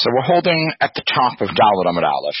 So we're holding at the top of Dalet Amud Aleph.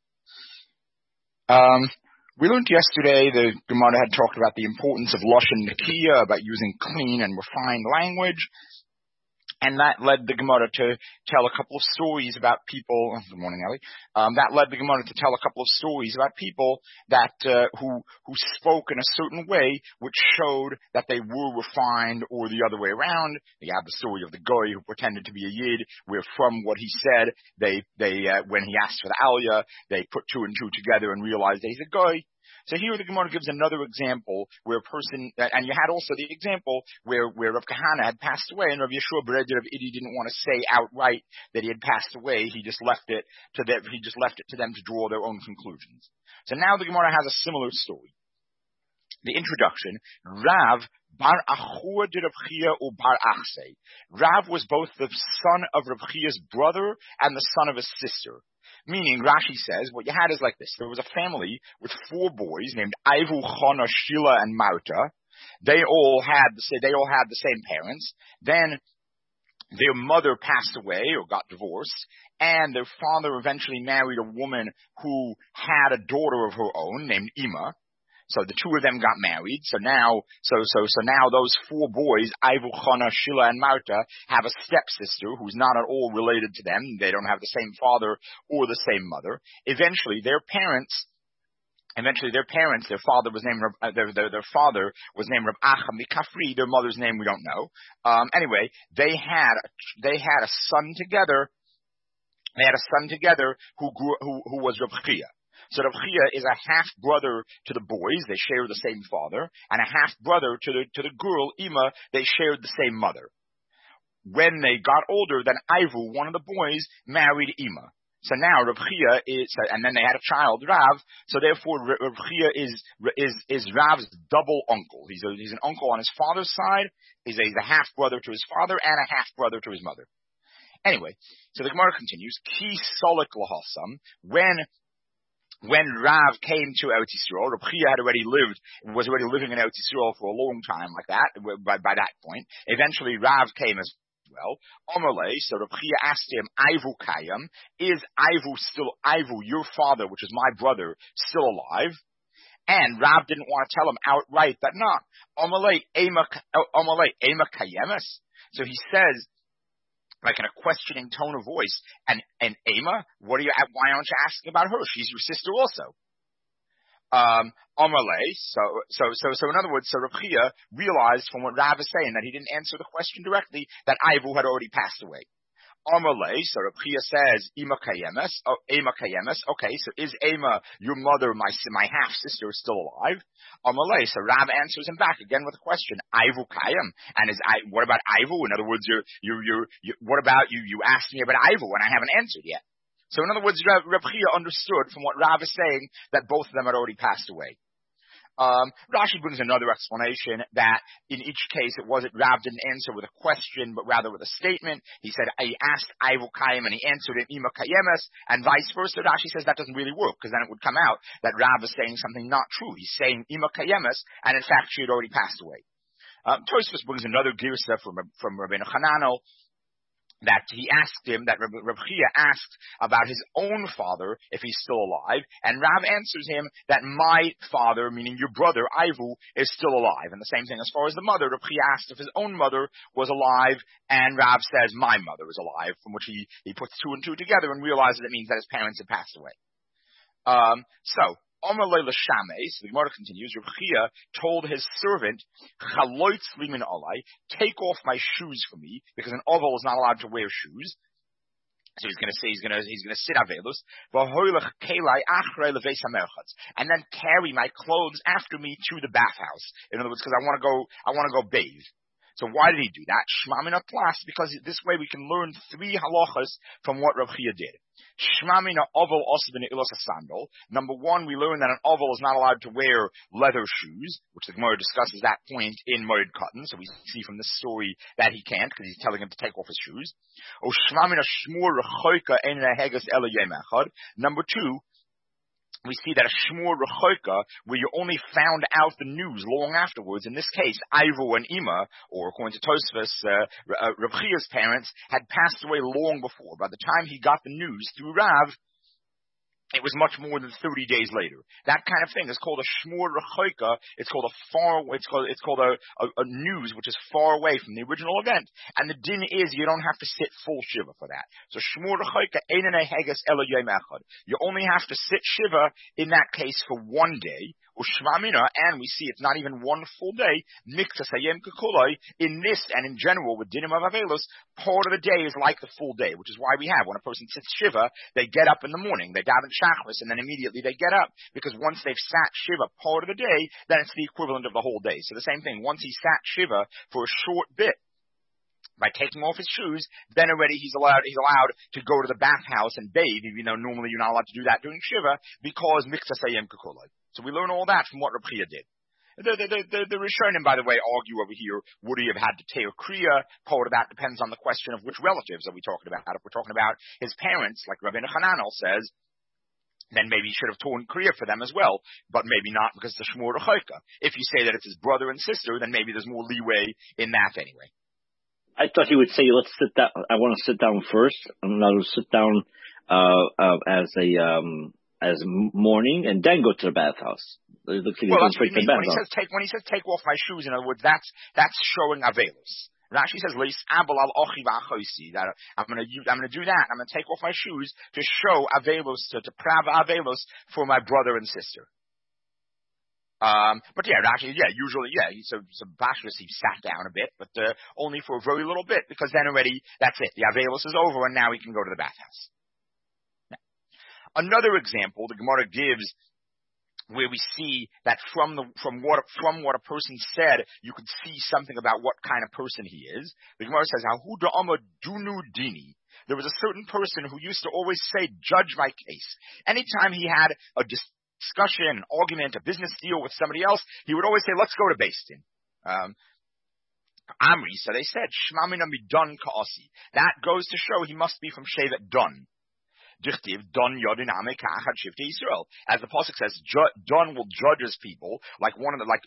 We learned yesterday the Gemara had talked about the importance of Lashon Nakiya, about using clean and refined language, and that led the Gemara to tell a couple of stories about people. Good morning, Ellie. That led the Gemara to tell a couple of stories about people that who spoke in a certain way, which showed that they were refined, or the other way around. You have the story of the Goy who pretended to be a Yid, where from what he said, they when he asked for the Aliyah, they put two and two together and realized that he's a Goy. So here the Gemara gives another example where a person, and you had also the example where Rav Kahana had passed away, and Rav Yeshua Beredi Rav Idi didn't want to say outright that he had passed away. He just left it to them. He just left it to them to draw their own conclusions. So now the Gemara has a similar story. The introduction: Rav Bar Achua de Rav Chia or Bar Achse. Rav was both the son of Rav Chia's brother and the son of his sister. Meaning, Rashi says, what you had is like this. There was a family with four boys named Ivu, Chana, Shila, and Marta. They all had the same parents. Then their mother passed away or got divorced, and their father eventually married a woman who had a daughter of her own named Ima. So the two of them got married. So now those four boys, Ivu, Chana, Shila, and Marta, have a stepsister who's not at all related to them. They don't have the same father or the same mother. Eventually, their father was named their father was named Rav Acha Mikafri. Their mother's name we don't know. Anyway, they had a son together. They had a son together who was Rav Chia. So Rav Chia is a half brother to the boys; they share the same father, and a half brother to the girl Ima. They shared the same mother. When they got older, then Ivu, one of the boys, married Ima. So now Rav Chia and then they had a child, Rav. So therefore, Rav Chia is Rav's double uncle. He's an uncle on his father's side. He's a half brother to his father and a half brother to his mother. Anyway, so the Gemara continues: Ki solik lahasam. When Rav came to Eretz Yisrael, Rav Chia was already living in Eretz Yisrael for a long time like that, by that point. Eventually Rav came as well. Omerle, so Rav Chia asked him, Ivu Kayam, is Ivu, your father, which is my brother, still alive? And Rav didn't want to tell him outright that not. Omerle, Ema Kayemes. So he says, like in a questioning tone of voice, and Ema, why aren't you asking about her? She's your sister also. Amalei, so in other words, so Rav Chia realized from what Rav is saying that he didn't answer the question directly, that Ivu had already passed away. Amalei, so Rav Chia says, Ema Kayemes, okay, so is Ema, your mother, my half-sister, is still alive? Amalei, so Rav answers him back again with a question, Ivu Kayem, and what about Ivu? In other words, what about you asked me about Ivu and I haven't answered yet. So in other words, Rav Chia understood from what Rav is saying that both of them had already passed away. Rashi brings another explanation that in each case it wasn't Rav didn't answer with a question, but rather with a statement. He said, I asked Ivu Kayim, and he answered it Ima Kayemes, and vice versa. Rashi says that doesn't really work, because then it would come out that Rav is saying something not true. He's saying Ima Kayemes, and in fact she had already passed away. Tosfos brings another girsa from Rabbeinu Hananel, that he asked him, that Rav Chia asked about his own father, if he's still alive, and Rav answers him that my father, meaning your brother, Ivu, is still alive. And the same thing as far as the mother. Rav Chia asked if his own mother was alive, and Rav says, my mother is alive, from which he puts two and two together and realizes it means that his parents had passed away. Omerle l'shamei, so the Gemara continues, Rav Chia told his servant, Chaloitz limin olai, take off my shoes for me, because an oval is not allowed to wear shoes. So he's going to sit avelus, and then carry my clothes after me to the bathhouse. In other words, because I want to go bathe. So why did he do that? Shma min atlas, because this way we can learn three halachas from what Rav Chia did. Shma min oval also b'ne'ilas sandal. Number one, we learn that an oval is not allowed to wear leather shoes, which the Gemara discusses that point in Moed Katan. So we see from this story that he can't, because he's telling him to take off his shoes. Number two, we see that a shmur rechoika, where you only found out the news long afterwards, in this case, Ivo and Ima, or according to Tosfos, Rav Chia's parents, had passed away long before. By the time he got the news through Rav, it was much more than 30 days later. That kind of thing is called a shmur rechoika. It's called a news which is far away from the original event. And the din is you don't have to sit full shiva for that. So shmur rechoika einene heges elo yom echad. You only have to sit shiva in that case for one day. Ushmamina, and we see it's not even one full day. Miktas hayem kekuloi. In this and in general with dinim of avelos, part of the day is like the full day, which is why we have when a person sits shiva, they get up in the morning, they daven shachris, and then immediately they get up, because once they've sat shiva part of the day, then it's the equivalent of the whole day. So the same thing, once he sat shiva for a short bit, by taking off his shoes, then already he's allowed to go to the bathhouse and bathe, even though normally you're not allowed to do that during shiva, because miktas hayem kekuloi. So we learn all that from what Reb Chia did. The Rishonim, by the way, argue over here, would he have had to tear kriya? Part of that depends on the question of which relatives are we talking about. If we're talking about his parents, like Rabbeinu Hananel says, then maybe he should have torn kriya for them as well, but maybe not because it's a shmur rechoika. If you say that it's his brother and sister, then maybe there's more leeway in that anyway. I thought he would say, let's sit down. I want to sit down first. I'm going to sit down as morning and then go to the bathhouse. It looks like well, that's what he means. When he says take off my shoes, in other words, that's showing avelus. Rashi says leis abel al ochi v'achosi, that I'm going to do that. I'm going to take off my shoes to show avelus, to prav avelus for my brother and sister. But yeah, actually, usually, so Bashras, he sat down a bit, but only for a very little bit, because then already, that's it. The Avelus is over, and now he can go to the bathhouse. Now, another example the Gemara gives, where we see that from what a person said, you could see something about what kind of person he is. The Gemara says, Hahu da'ama dunu dini. There was a certain person who used to always say, judge my case. Anytime he had a discussion, argument, a business deal with somebody else, he would always say, let's go to Beis Din. Amri, so they said, Shmamina midon ka'asi. That goes to show he must be from Shevet Dun. Dichtiv, Dun Yodin Ame Ka'achad Shivtei Yisrael. As the pasuk says, Dun will judge his people like the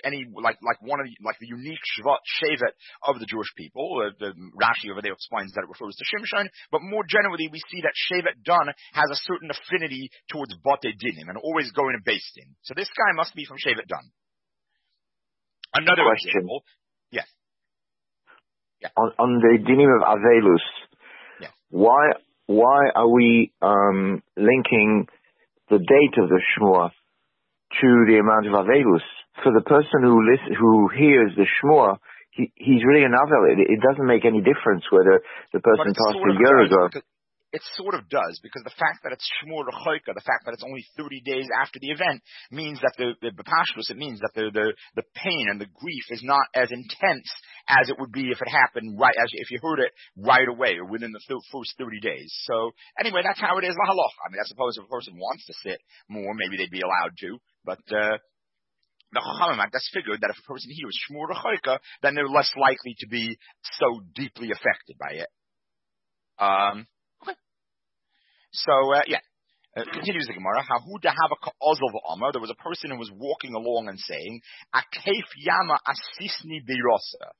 unique Shevet of the Jewish people. The Rashi over there explains that it refers to Shimshon, but more generally we see that Shevet Dun has a certain affinity towards Batei Dinim and always going to Beis Din. So this guy must be from Shevet Dun. Another question. Example. Yes. Yeah. On the dinim of Avelus, yeah. Why are we linking the date of the Shmua to the amount of Avelus? For the person who hears the Shmua, he's really an Avel. It doesn't make any difference whether the person passed a year ago. It sort of does, because the fact that it's Shmur Rechoika, the fact that it's only 30 days after the event, means that it means that the pain and the grief is not as intense as it would be if it happened if you heard it right away or within the first 30 days. So anyway, that's how it is la halacha. I mean, I suppose if a person wants to sit more, maybe they'd be allowed to, but the Chachamim that's figured that if a person hears Shmur Rechoika, then they're less likely to be so deeply affected by it. So, continues the Gemara. There was a person who was walking along and saying, Akeif Yama Asisni Beirosa.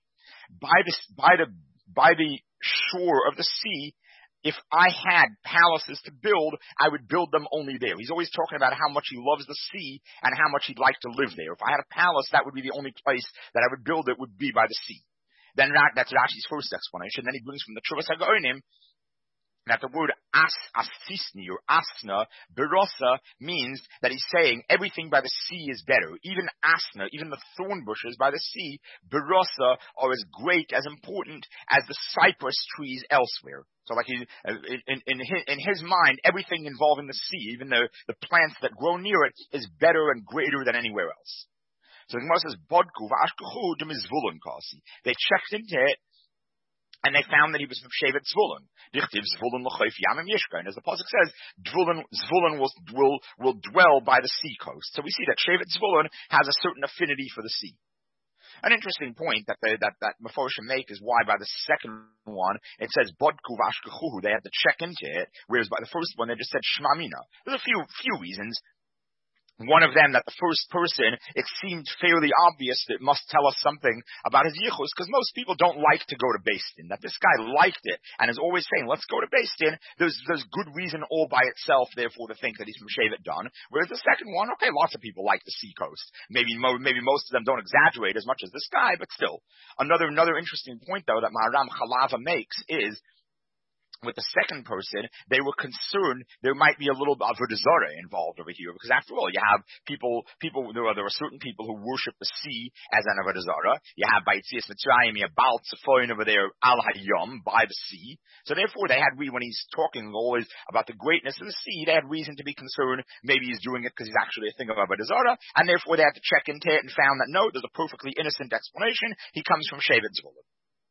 By the shore of the sea, if I had palaces to build, I would build them only there. He's always talking about how much he loves the sea and how much he'd like to live there. If I had a palace, that would be the only place that I would build it would be by the sea. Then that's Rashi's first explanation. Then he brings from the Chuvas HaGaonim that the word asisni or asna, berosa, means that he's saying everything by the sea is better. Even asna, even the thorn bushes by the sea, berosa, are as great, as important as the cypress trees elsewhere. So like in his mind, everything involving the sea, even the plants that grow near it, is better and greater than anywhere else. So the Gemara says, Bodku v'ashkuchu demizvulun kasi. They checked into it, and they found that he was from Shevet Zvulun. Dichtiv Zvulun l'choif yamim yishka. And as the pasuk says, Zvulun will dwell by the sea coast. So we see that Shevet Zvulun has a certain affinity for the sea. An interesting point that Meforshim make is why by the second one it says Bodku v'ashkechuhu. They had to check into it, whereas by the first one they just said Shmamina. There's a few reasons. one of them, that the first person, it seemed fairly obvious that it must tell us something about his yichus, because most people don't like to go to Beis Din. That this guy liked it and is always saying, let's go to Beis Din. There's good reason all by itself, therefore, to think that he's from Shevet Dan. Whereas the second one, okay, lots of people like the seacoast. Maybe most of them don't exaggerate as much as this guy, but still. Another interesting point, though, that Maharam Chalava makes is, with the second person, they were concerned there might be a little avodah zarah involved over here, because after all, you have people. There are certain people who worship the sea as an avodah zarah. You have by Yetzias Mitzrayim, you have Baal Tzefoin over there, Al Hayom, by the sea. So therefore, when he's talking always about the greatness of the sea, they had reason to be concerned. Maybe he's doing it because he's actually a thing of avodah zarah, and therefore they had to check into it and found that no, there's a perfectly innocent explanation. He comes from Shevet Zvulun.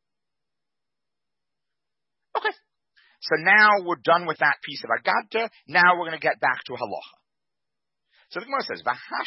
Okay. So now we're done with that piece of Agadta. Now we're going to get back to Halacha. So the Gemara says,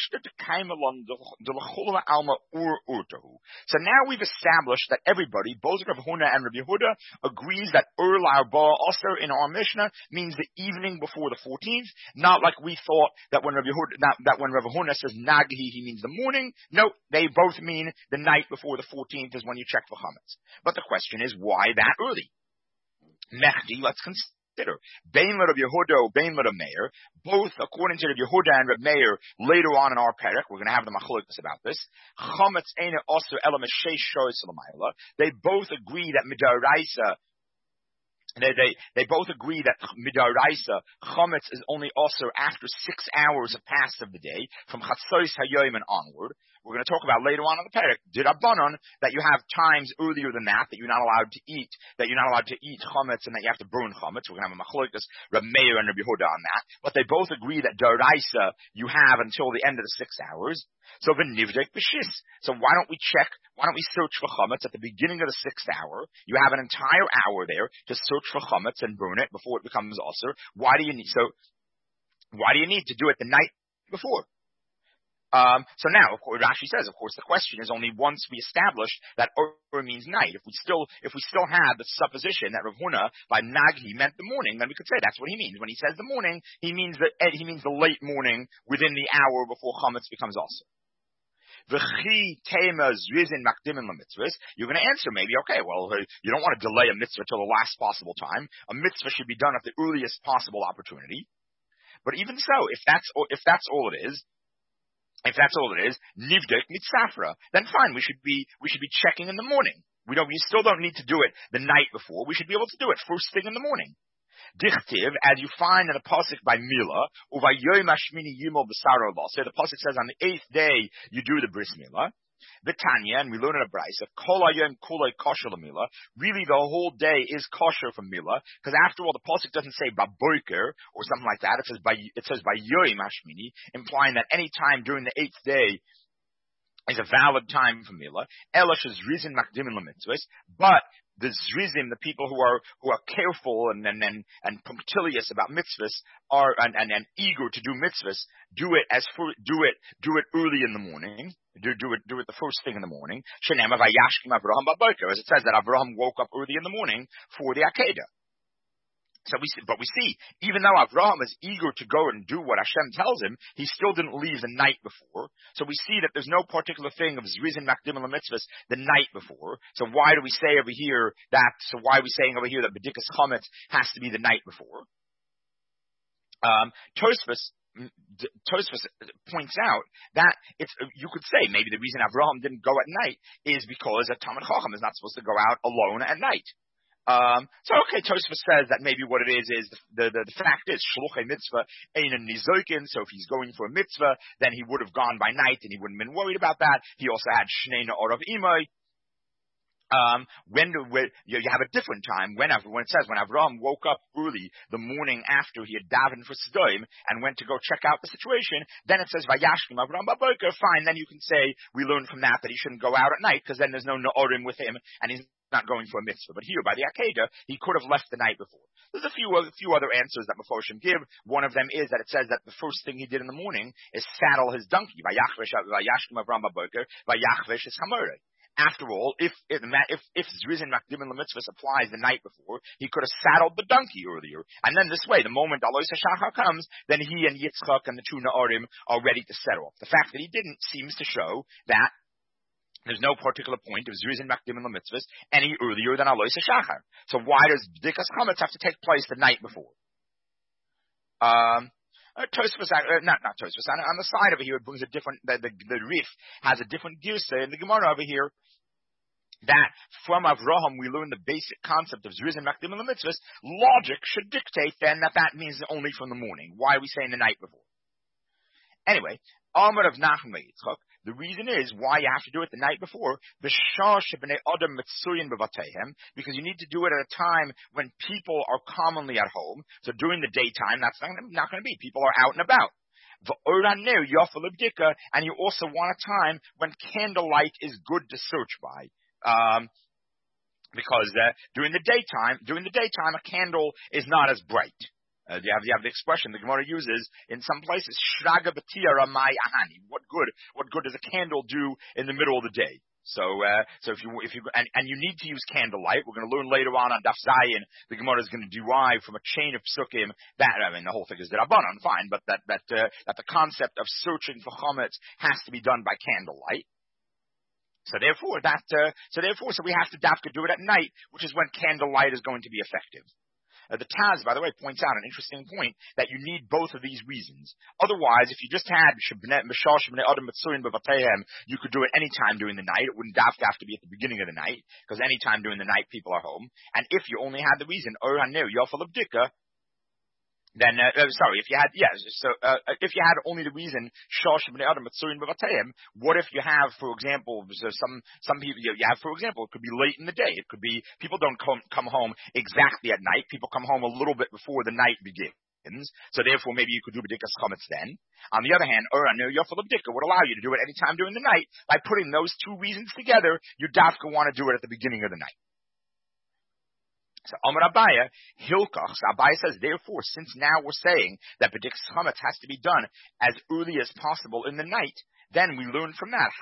so now we've established that everybody, both Rav Huna and Rabbi Yehuda, agrees that Ur La'arba Aser in our Mishnah means the evening before the 14th, not like we thought that when Rav Huna says Naghi, he means the morning. No, they both mean the night before the 14th is when you check for chametz. But the question is, why that early? Mechdi, let's consider. Bein Rav Yehuda, Bein Rav Meir, both according to Rav Yehuda and Rav Meir, later on in our perek, we're going to have the machlokes about this. Chametz eina osir ela m'sheish shoyos l'mayla. They both agree that midaraisa. They both agree that midaraisa chametz is only osir after 6 hours have passed of the day, from chatzos hayoyim and onward. We're going to talk about later on in the perek, Dirabanan, that you have times earlier than that you're not allowed to eat, chametz and that you have to burn chametz. We're going to have a machlokes, Rav Meir and Rabbi Yehuda on that. But they both agree that daraisa you have until the end of the 6 hours. So v'nivdek b'shis. So why don't we search for chametz at the beginning of the 6th hour? You have an entire hour there to search for chametz and burn it before it becomes osir. Why do you need to do it the night before? So now, of course, Rashi says, of course, the question is only once we establish that Or means night. If we still have the supposition that Rav Huna by Naghi meant the morning, then we could say that's what he means. When he says the morning, he means the late morning within the hour before chametz becomes also. You're going to answer maybe, okay, well, you don't want to delay a mitzvah till the last possible time. A mitzvah should be done at the earliest possible opportunity. But even so, if that's all it is, nivdek mitzafra, then fine, we should be checking in the morning. We still don't need to do it the night before. We should be able to do it first thing in the morning. Dichtiv, as you find in the pasuk by Mila, uvayoyim hashmini yimol b'saro lo. So the pasuk says on the 8th day you do the bris milah. V'tanya, and we learn in a brayso, kol hayom kulei kosher l'milah. Really, the whole day is kosher for milah, because after all, the pasuk doesn't say baboker or something like that. It says by yoyim hashmini, implying that any time during the 8th day is a valid time for milah. Elash is risen makdimin l'mitzvahs, but the zrizim, the people who are careful and punctilious about mitzvahs and eager to do mitzvahs, do it early in the morning. Do it the first thing in the morning. Shenema vayashkim Avraham baboker, as it says that Avraham woke up early in the morning for the Akedah. So we see, even though Avraham is eager to go and do what Hashem tells him, he still didn't leave the night before. So we see that there's no particular thing of Zrizin Makdim Mitzvahs the night before. So why are we saying over here that B'dikas Chametz has to be the night before? Tosfos points out that you could say maybe the reason Avraham didn't go at night is because a Talmid Chacham is not supposed to go out alone at night. Tosfos says that maybe what it is the fact is shluchei mitzvah ein nizokin. So if he's going for a mitzvah, then he would have gone by night and he wouldn't have been worried about that. He also had shnei na'or of imay. You have a different time when it says when Avraham woke up early the morning after he had davened for Sodom and went to go check out the situation, then it says Vayashkim Avraham baboker. Fine, then you can say we learn from that he shouldn't go out at night because then there's no na'orim with him and he's not going for a mitzvah. But here by the Akedah he could have left the night before. There's a few other answers that Meforshim give. One of them is that it says that the first thing he did in the morning is saddle his donkey. Vayachvesh Vayashkim Avraham baboker Vayachvesh is chamoreh. After all, if Zrizin Makdim and Lemitzvah applies the night before, he could have saddled the donkey earlier. And then this way, the moment Alois HaShachar comes, then he and Yitzchak and the two Na'arim are ready to set off. The fact that he didn't seems to show that there's no particular point of Zrizin Makdim and Lemitzvah any earlier than Alois HaShachar. So why does B'dikas Chametz have to take place the night before? Tosfos, not Tosfos. On the side over here, it brings a different. The Rif has a different girsa in the Gemara over here. That from Avraham we learn the basic concept of Zrizin Makdim and Mitzvahs. Logic should dictate then that means only from the morning. Why are we saying the night before? Anyway, Amar of Nachman Yitzchak. The reason is why you have to do it the night before, because you need to do it at a time when people are commonly at home. So during the daytime, that's not going to be. People are out and about. And you also want a time when candlelight is good to search by. Because during the daytime, a candle is not as bright. You have the expression the Gemara uses in some places, Shraga Batira Mai Ahani. What good does a candle do in the middle of the day? So if you need to use candlelight, we're going to learn later on Daf Zayin, the Gemara is going to derive from a chain of psukim that, the whole thing is D'Rabbanan, fine, but that the concept of searching for chametz has to be done by candlelight. So therefore we have to dafka do it at night, which is when candlelight is going to be effective. The Taz, by the way, points out an interesting point that you need both of these reasons. Otherwise, if you just had you could do it any time during the night. It wouldn't have to be at the beginning of the night, because any time during the night people are home. And if you only had the reason, then if you had only the reason what if you have, for example, some people you have, for example, it could be late in the day. It could be people don't come home exactly at night. People come home a little bit before the night begins. So therefore, maybe you could do B'dikas Chametz then. On the other hand, would allow you to do it any time during the night. By putting those two reasons together, you dafka want to do it at the beginning of the night. So Amar Abaya, Hilkach, Abaya says, therefore, since now we're saying that B'dikas Chametz has to be done as early as possible in the night, then we learn from that.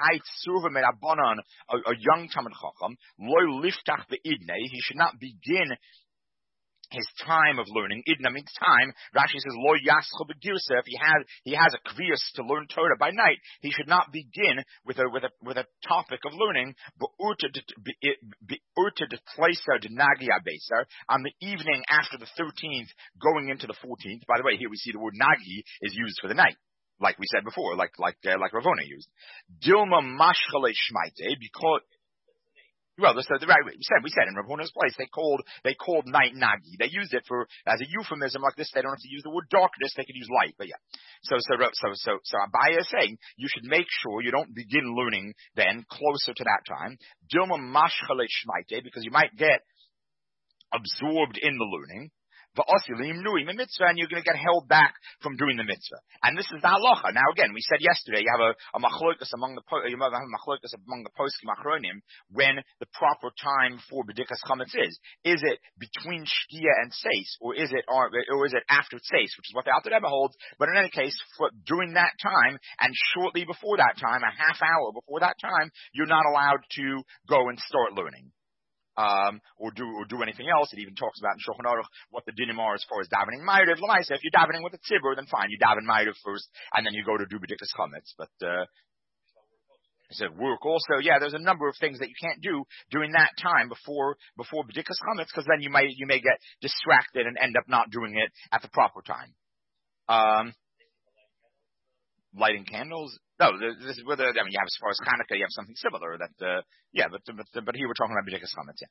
A young Talmid Chacham, Lo Liftach Be'idne, he should not begin his time of learning. Idna means time. Rashi says, Lo Yaschel Begirsa, if he has a kviyas to learn Torah by night, he should not begin with a topic of learning, on the evening after the 13th, going into the 14th. By the way, here we see the word Nagi is used for the night. Like we said before, like Ravona used. Dilma Mashchale Shmaite, because well, we said in Rav Huna's place they called night nagi. They used it as a euphemism like this. They don't have to use the word darkness; they could use light. But yeah, so Abaya is saying you should make sure you don't begin learning then closer to that time. Dilma mashchale shmaite, because you might get absorbed in the learning. And you're going to get held back from doing the mitzvah. And this is the halacha. Now again, we said yesterday, you have a machlokas among the poskim achronim when the proper time for b'dikas chametz is. Is it between shkia and seis, or is it after seis, which is what the Alter Rebbe holds? But in any case, during that time and shortly before that time, a half hour before that time, you're not allowed to go and start learning. Or do anything else. It even talks about in Shulchan Aruch what the dinim are as far as davening ma'ariv. L'maisa, if you're davening with a tzibur, then fine, you daven ma'ariv first, and then you go to do b'dikas chametz. But so work also, there's a number of things that you can't do during that time before b'dikas chametz, because then you may get distracted and end up not doing it at the proper time. Lighting candles. No, this is whether, you have as far as Hanukkah, you have something similar that, but here we're talking about B'dikas Chametz,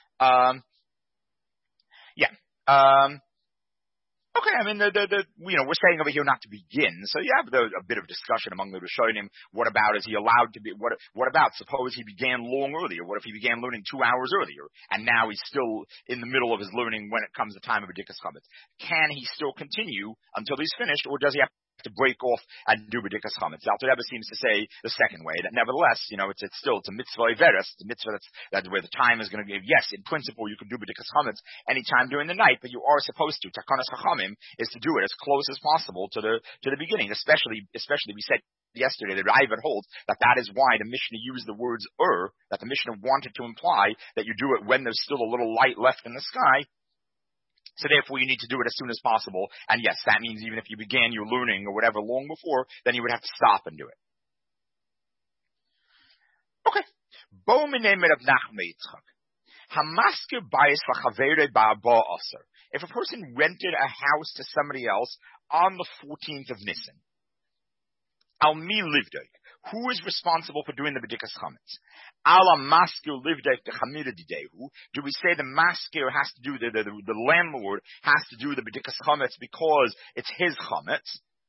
okay, we're saying over here not to begin, so you have a bit of discussion among the Rishonim. What about, is he allowed to be, what about, suppose he began long earlier? What if he began learning 2 hours earlier, and now he's still in the middle of his learning when it comes to time of B'dikas Chametz? Can he still continue until he's finished, or does he have to break off and do b'dikas chametz. The Alter Rebbe seems to say the second way, that nevertheless, it's a mitzvah iveres, it's a mitzvah that's where the time is going to give. Yes, in principle, you can do b'dikas chametz anytime during the night, but you are supposed to. Takanas chachamim is to do it as close as possible to the beginning, especially we said yesterday that Raavad holds that is why the Mishnah used the words that the Mishnah wanted to imply that you do it when there's still a little light left in the sky. So therefore you need to do it as soon as possible. And yes, that means even if you began your learning or whatever long before, then you would have to stop and do it. Okay. Bo minemet of Nachman Yitzchak. Hamasker bayis lachavere ba'aba aser. If a person rented a house to somebody else on the 14th of Nisan, Al mi livdek. Who is responsible for doing the b'dikas chametz? Ala maskir livdek dechamira didehu. Do we say the maskir has to do the landlord has to do the b'dikas chametz because it's his chametz?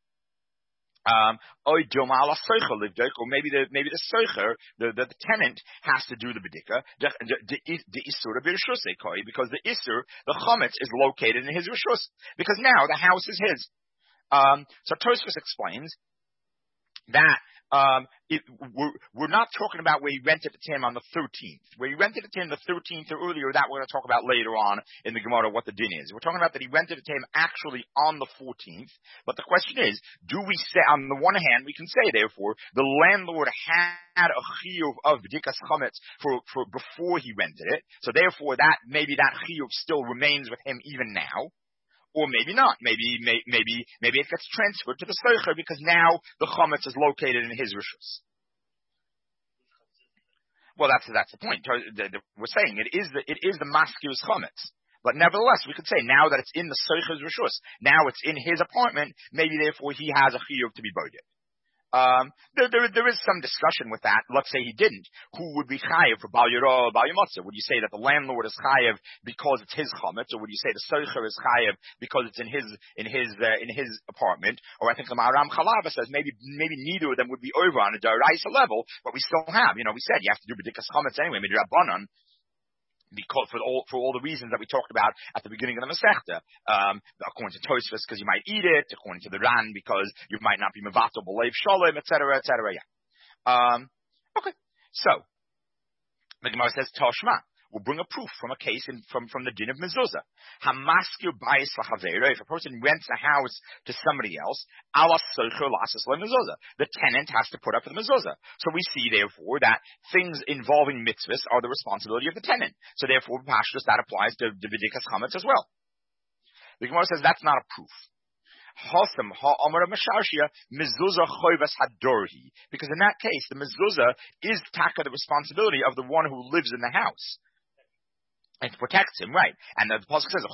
Or maybe the soicher, the tenant has to do the b'dika, the isur b'rishus because the isur, the chametz is located in his rishus because now the house is his. So Tosfos explains that we're not talking about where he rented it to him on the 13th. Where he rented it to him the 13th or earlier, that we're going to talk about later on in the Gemara what the din is. We're talking about that he rented it to him actually on the 14th. But the question is, do we say, on the one hand, we can say, therefore, the landlord had a chiyuv of b'dikas chametz for before he rented it. So therefore, maybe that chiyuv still remains with him even now. Or maybe not. Maybe it gets transferred to the soicher because now the chametz is located in his rishus. Well, that's the point. We're saying it is the maskir's chametz, but nevertheless, we could say now that it's in the soicher's rishus, now it's in his apartment. Maybe therefore he has a chiyuv to be boded. There is some discussion with that. Let's say he didn't. Who would be chayev for Bal Yirah or Bal Yamotza? Would you say that the landlord is chayev because it's his chametz, or would you say the soicher is chayev because it's in his apartment? Or I think the Maharam Chalava says maybe neither of them would be over on a daraisa level, but we still have. We said you have to do b'dikas chametz anyway, midrabanan. Because for all the reasons that we talked about at the beginning of the Masechta, according to Tosfos, because you might eat it, according to the Ran, because you might not be mevatel b'leiv shalom, etc., etc. Yeah. Okay. So the Gemara says Tashma. We'll bring a proof from a case from the din of mezuzah. Hamaskir bayis lachavera. If a person rents a house to somebody else, ala soicher lasas mezuzah. The tenant has to put up for the mezuzah. So we see therefore that things involving mitzvahs are the responsibility of the tenant. So therefore, pashtus that applies to the b'dikas chametz as well. The Gemara says that's not a proof. Because in that case, the mezuzah is taka the responsibility of the one who lives in the house. It protects him, right? And the pasuk says,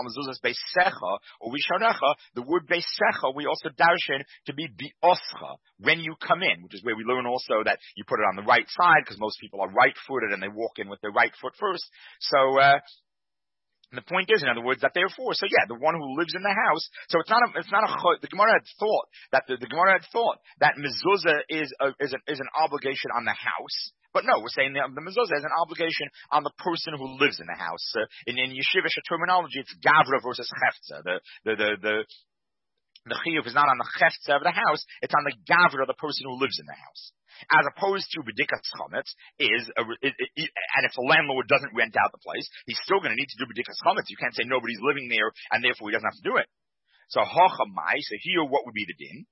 the word beisecha we also darshan to be bioscha, when you come in, which is where we learn also that you put it on the right side, because most people are right-footed and they walk in with their right foot first. So, the point is, in other words, that therefore, so yeah, the one who lives in the house, so it's not the Gemara had thought that mezuzah is an obligation on the house. But no, we're saying the mezuzah is an obligation on the person who lives in the house. In yeshivish terminology, it's gavra versus chefza. The chiyuv is not on the chefza of the house; it's on the gavra, the person who lives in the house. As opposed to b'dikas chametz and if the landlord doesn't rent out the place, he's still going to need to do b'dikas chametz. You can't say nobody's living there and therefore he doesn't have to do it. So hachamai. So here, what would be the din?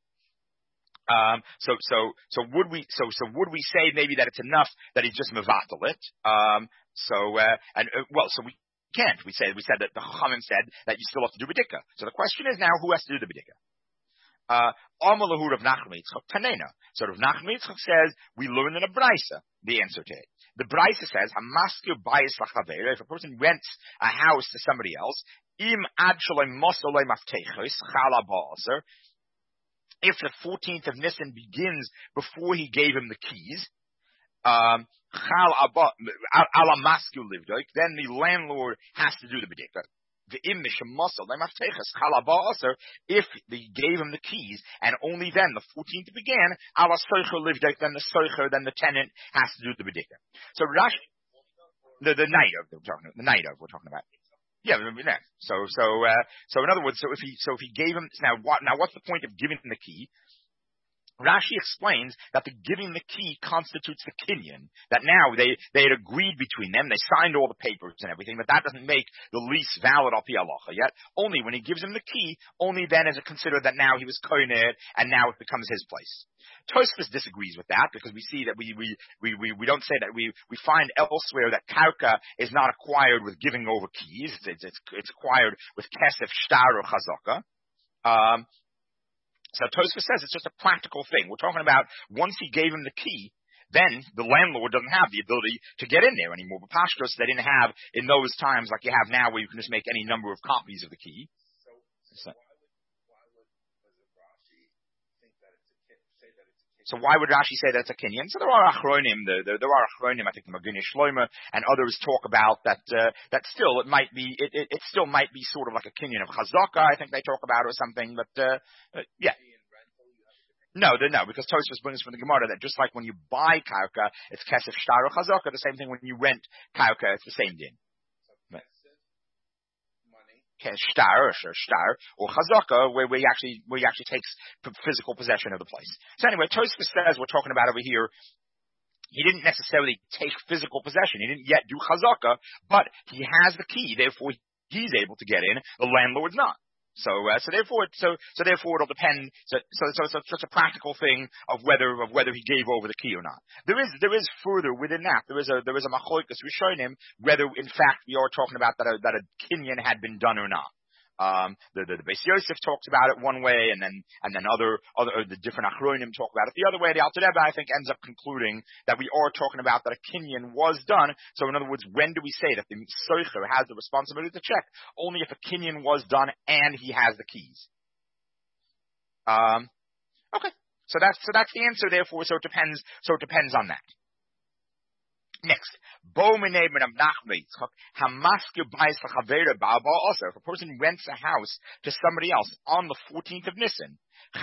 So would we say maybe that it's enough that he's just mevatel it? So we can't. We said that the Chachamim said that you still have to do b'dika. So the question is now, who has to do the b'dika? Amalahu Rav Nachman Yitzchak Tanena. So Rav Nachman Yitzchak says we learn in a brisa the answer to it. The brisa says hamaskir bayis lachavera. If a person rents a house to somebody else, im ad shalom mosalei maftechos chala ba'aser. If the 14th of Nisan begins before he gave him the keys, then the landlord has to do the b'dika. If they gave him the keys, and only then the 14th began, then the tenant has to do the b'dika. So Rashi, the night of we're talking about. Yeah. So in other words, so if he gave him now what's the point of giving him the key? Rashi explains that the giving the key constitutes the kinyan, that now they had agreed between them, they signed all the papers and everything, but that doesn't make the lease valid al pi halacha yet. Only when he gives him the key, only then is it considered that now he was koined and now it becomes his place. Tosfos disagrees with that because we see that we don't say that we find elsewhere that karka is not acquired with giving over keys, it's acquired with kesef, shtar, or chazaka. So Tosfos says it's just a practical thing. We're talking about once he gave him the key, then the landlord doesn't have the ability to get in there anymore. But Pashtos, they didn't have in those times like you have now where you can just make any number of copies of the key. So why would Rashi say that it's a kinyan? So there are achronim, there are achronim, I think the Magen Shlomo and others talk about that still it might be, it still might be sort of like a kinyan of chazaka, I think they talk about or something, but, yeah. No, because Tosfos brings from the Gemara that just like when you buy karka, it's kesef, shtar, or chazaka, the same thing when you rent karka, it's the same din. Shtar or chazaka, where he actually takes physical possession of the place. So anyway, Tosfos says we're talking about over here. He didn't necessarily take physical possession. He didn't yet do chazaka, but he has the key. Therefore, he's able to get in. The landlord's not. So therefore it'll depend. So it's such a practical thing of whether he gave over the key or not. There is further within that. There is a machlokes rishonim whether in fact we are talking about that a kinyan had been done or not. The Beis Yosef talks about it one way, and then other the different achronim talk about it the other way. The Alter Rebbe, I think, ends up concluding that we are talking about that a kinyan was done. So in other words, when do we say that the soicher has the responsibility to check? Only if a kinyan was done and he has the keys. Okay. So that's the answer. Therefore, so it depends on that. Next, if a person rents a house to somebody else on the 14th of Nisan,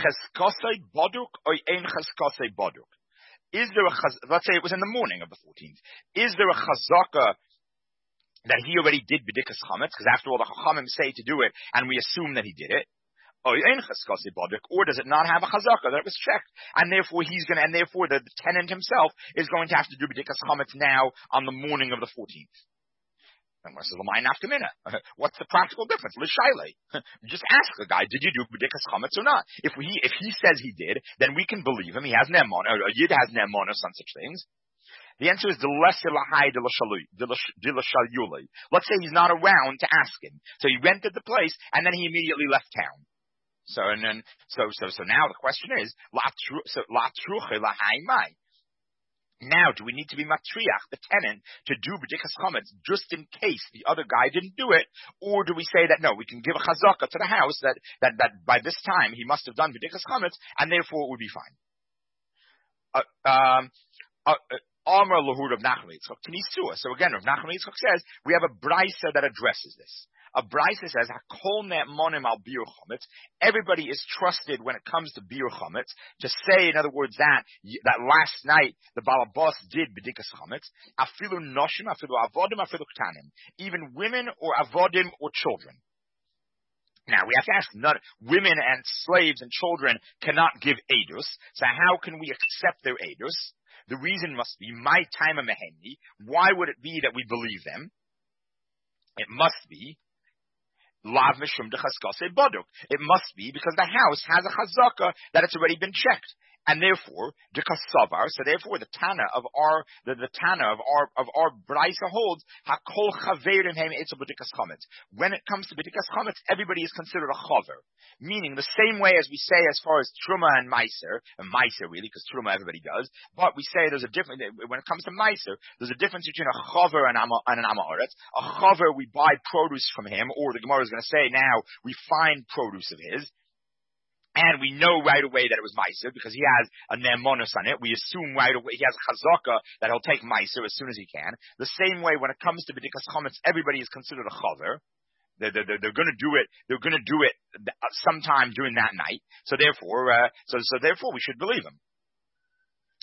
is there let's say it was in the morning of the 14th, is there a chazaka that he already did b'dikas chametz? Because after all, the chachamim say to do it, and we assume that he did it. Or does it not have a chazaka that it was checked, and therefore the tenant himself is going to have to do b'dikas chametz now on the morning of the 14th? And says, what's the practical difference? L'shayle. Just ask the guy, did you do b'dikas chametz or not? If he says he did, then we can believe him. He has ne'emon, or a yid has ne'emon or some such things. The answer is let's say he's not around to ask him, so he rented the place and then he immediately left town. So now the question is, now do we need to be matriach the tenant to do b'dikas chametz just in case the other guy didn't do it, or do we say that no, we can give a chazaka to the house that by this time he must have done b'dikas chametz and therefore it would be fine? Amar Lahud of Nachman Yitzchak Tanisua. So again, Rav Nachman Yitzchak says we have a brisa that addresses this. A brisa says Hakol ne'monim al bir chametz. Everybody is trusted when it comes to bir chametz to say, in other words, that last night the balabas did b'dikas chametz. Afilu noshim, afilu avodim, afilu ktanim. Even women or avodim or children. Now, we have to ask, women and slaves and children cannot give edus, so how can we accept their edus? The reason must be, my time of meheni. Why would it be that we believe them? It must be, lav mishum dechaskase baduk. It must be because the house has a chazaka that it's already been checked. And therefore, dekasavar, so therefore the Tana of our brisa holds, hakol chaverim heim etzel b'dikas chametz. When it comes to b'dikas chametz, everybody is considered a chaver. Meaning the same way as we say as far as truma and meiser really, because truma everybody does, but we say there's a difference, when it comes to meiser, there's a difference between a chaver and an amaretz. A chaver, we buy produce from him, or the Gemara is going to say now, we find produce of his, and we know right away that it was Meiser because he has a ne'emonus on it. We assume right away he has a chazaka that he'll take Meiser as soon as he can. The same way when it comes to b'dikas chametz, everybody is considered a chaver. They're going to do it. They're going to do it sometime during that night. So therefore we should believe him.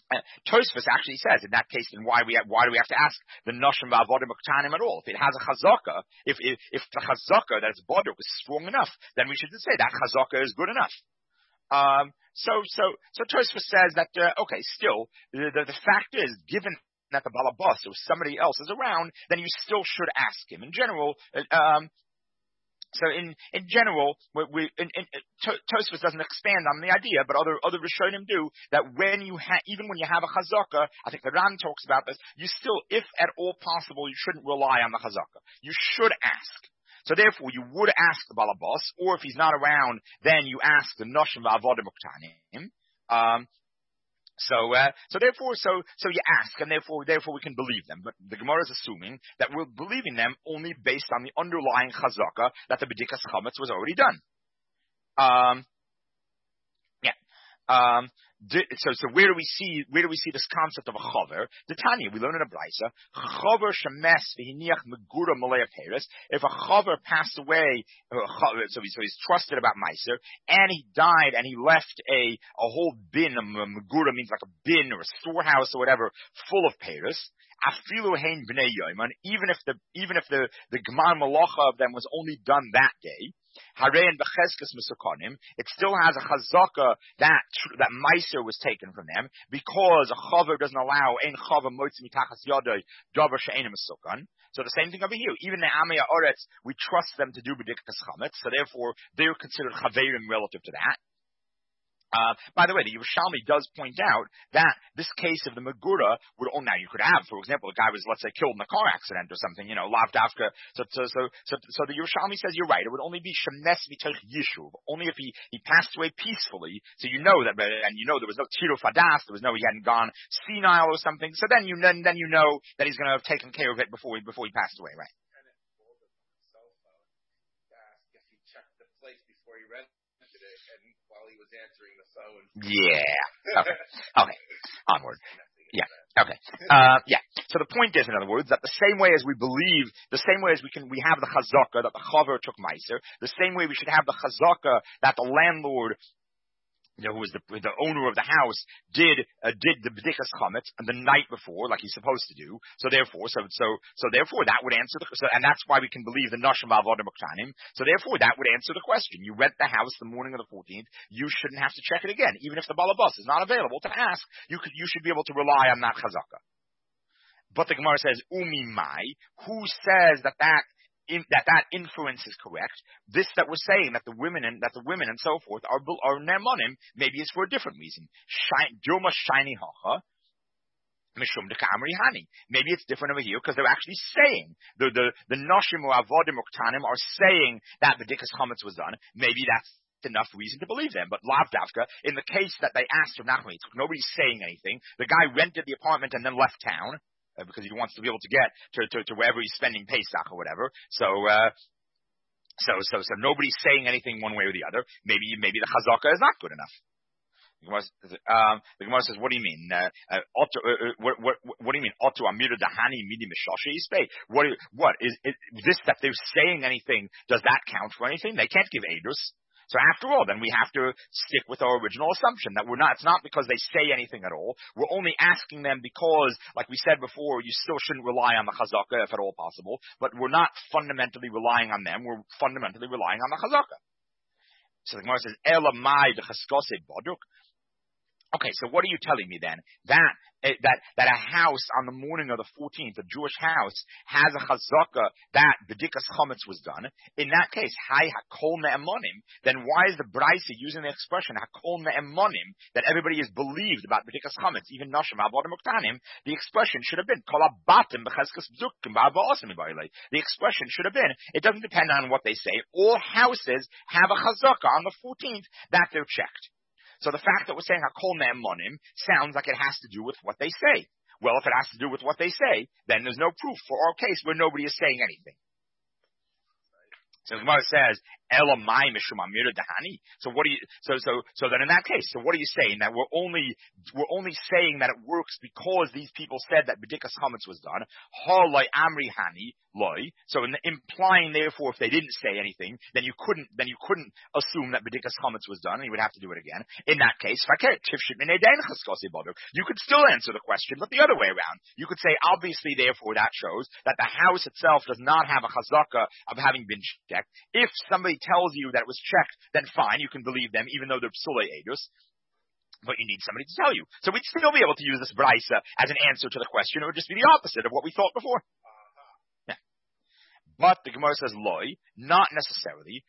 Tosfos actually says in that case, then why do we have to ask the noshim va'avodim uktanim at all? If it has a chazaka, if the chazaka that it's boduk is strong enough, then we should say that chazaka is good enough. So Tosfos says that still the fact is, given that the balabas or somebody else is around, then you still should ask him. In general, so in general, Tosfos doesn't expand on the idea, but other Rishonim do, that even when you have a chazaka, I think the Ran talks about this, you still, if at all possible, you shouldn't rely on the chazaka. You should ask. So therefore, you would ask the balabas, or if he's not around, then you ask the noshim va'avodim uktanim. So you ask, and therefore we can believe them. But the Gemara is assuming that we're believing them only based on the underlying chazaka that the bedikas chametz was already done. So where do we see this concept of a chaver? The Tanya, we learn in a brisa, chaver shemes v'hiniach megura malei peres. If a chaver passed away, so he's trusted about meiser, and he died, and he left a whole bin. A megura means like a bin or a storehouse or whatever, full of peres. Afilu hein bnei yoman. Even if the gemar malacha of them was only done that day. It still has a chazaka that meiser was taken from them, because a chaver doesn't allow ein chaver motzi mitachas yadai davar she'enim mesukan. So the same thing over here. Even the Amei Haaretz, we trust them to do b'dikas chametz, so therefore they're considered chaverim relative to that. By the way, the Yerushalmi does point out that this case of the Megura would, now you could have, for example, a guy was, let's say, killed in a car accident or something, lav dafka. So the Yerushalmi says you're right. It would only be shemes v'toich yishuv, only if he passed away peacefully. So there was no tiruf hadas, he hadn't gone senile or something. So then you know that he's going to have taken care of it before he passed away, right? If he checked the place before he rented it, and while he was answering the phone. Yeah. Okay. Onward. Yeah. Okay. So the point is, in other words, that the same way as we have the chazaka that the chaver took meiser, the same way we should have the chazaka that the landlord, who was the owner of the house, did the bedikas chametz the night before, like he's supposed to do. So therefore that would answer and that's why we can believe the noshim va'avodim uktanim. So therefore that would answer the question. You rent the house the morning of the 14th, you shouldn't have to check it again, even if the balabas is not available to ask. You should be able to rely on that chazaka. But the Gemara says, Umi mai, who says that inference is correct? This that we're saying that the women and so forth are ne'emanim, maybe it's for a different reason. Dilma shiny hacha. Maybe it's different over here because they're actually saying the noshim or avodim or ktanim are saying that the bedikas chametz was done. Maybe that's enough reason to believe them. But lav davka, in the case that they asked of Nachman, nobody's saying anything. The guy rented the apartment and then left town because he wants to be able to get to wherever he's spending Pesach or whatever. So nobody's saying anything one way or the other. Maybe the chazaka is not good enough. The Gemara says, what do you mean? What do you mean? Otu amira dahani midi mishashi yisbei. What is this that they're saying anything? Does that count for anything? They can't give edus. So after all, then we have to stick with our original assumption that it's not because they say anything at all. We're only asking them because, like we said before, you still shouldn't rely on the chazaka if at all possible, but we're not fundamentally relying on them. We're fundamentally relying on the chazaka. So the Gemara says, Ela mai d'chaskose boduk. Okay, so what are you telling me then? That a house on the morning of the 14th, a Jewish house, has a chazaka that bedikas chametz was done. In that case, hai hakol ne'emonim, then why is the Braisa using the expression hakol ne'emonim, that everybody is believed about bedikas chametz, even noshim avodim uktanim? The expression should have been kol abatim b'cheskas b'zukim ba'abasim b'ilei. The expression should have been, it doesn't depend on what they say. All houses have a chazaka on the 14th that they're checked. So the fact that we're saying hakol ne'emonim sounds like it has to do with what they say. Well, if it has to do with what they say, then there's no proof for our case where nobody is saying anything. So the Gemara says, Elamai mishum amira dahani. So what do you? So then in that case, so what are you saying? That we're only saying that it works because these people said that bedikas chametz was done. Halai amri hani loy. So implying, therefore, if they didn't say anything, then you couldn't assume that bedikas chametz was done, and you would have to do it again. In that case, you could still answer the question, but the other way around. You could say, obviously, therefore, that shows that the house itself does not have a chazaka of having been checked. If somebody tells you that it was checked, then fine, you can believe them, even though they're psulei edus. But you need somebody to tell you. So we'd still be able to use this brisa as an answer to the question. It would just be the opposite of what we thought before. Yeah. But the Gemara says, loy, not necessarily.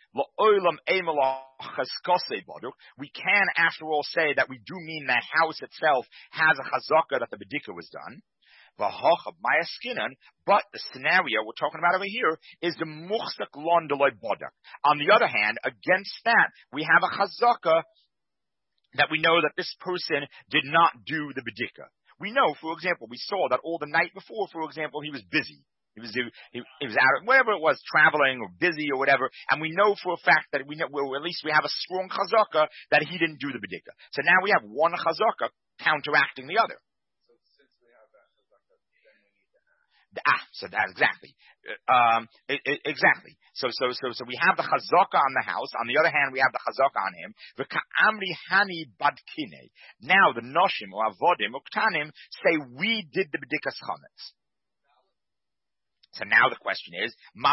We can, after all, say that we do mean the house itself has a chazaka that the bedika was done. But the scenario we're talking about over here is the muchsak lon deloy bodak. On the other hand, against that, we have a chazaka that we know that this person did not do the bedika. We know, for example, we saw that all the night before, for example, he was busy. He was out, whatever it was, traveling or busy or whatever, and we know for a fact that we know, well, at least we have a strong chazaka that he didn't do the bedika. So now we have one chazaka counteracting the other. So since we have that chazaka, then we need to act. So that's exactly. Exactly. So we have the chazaka on the house. On the other hand, we have the chazaka on him. V'ka'amri hani badkine. Now the noshim or avodim or ktanim say we did the bedikas chametz. So now the question is,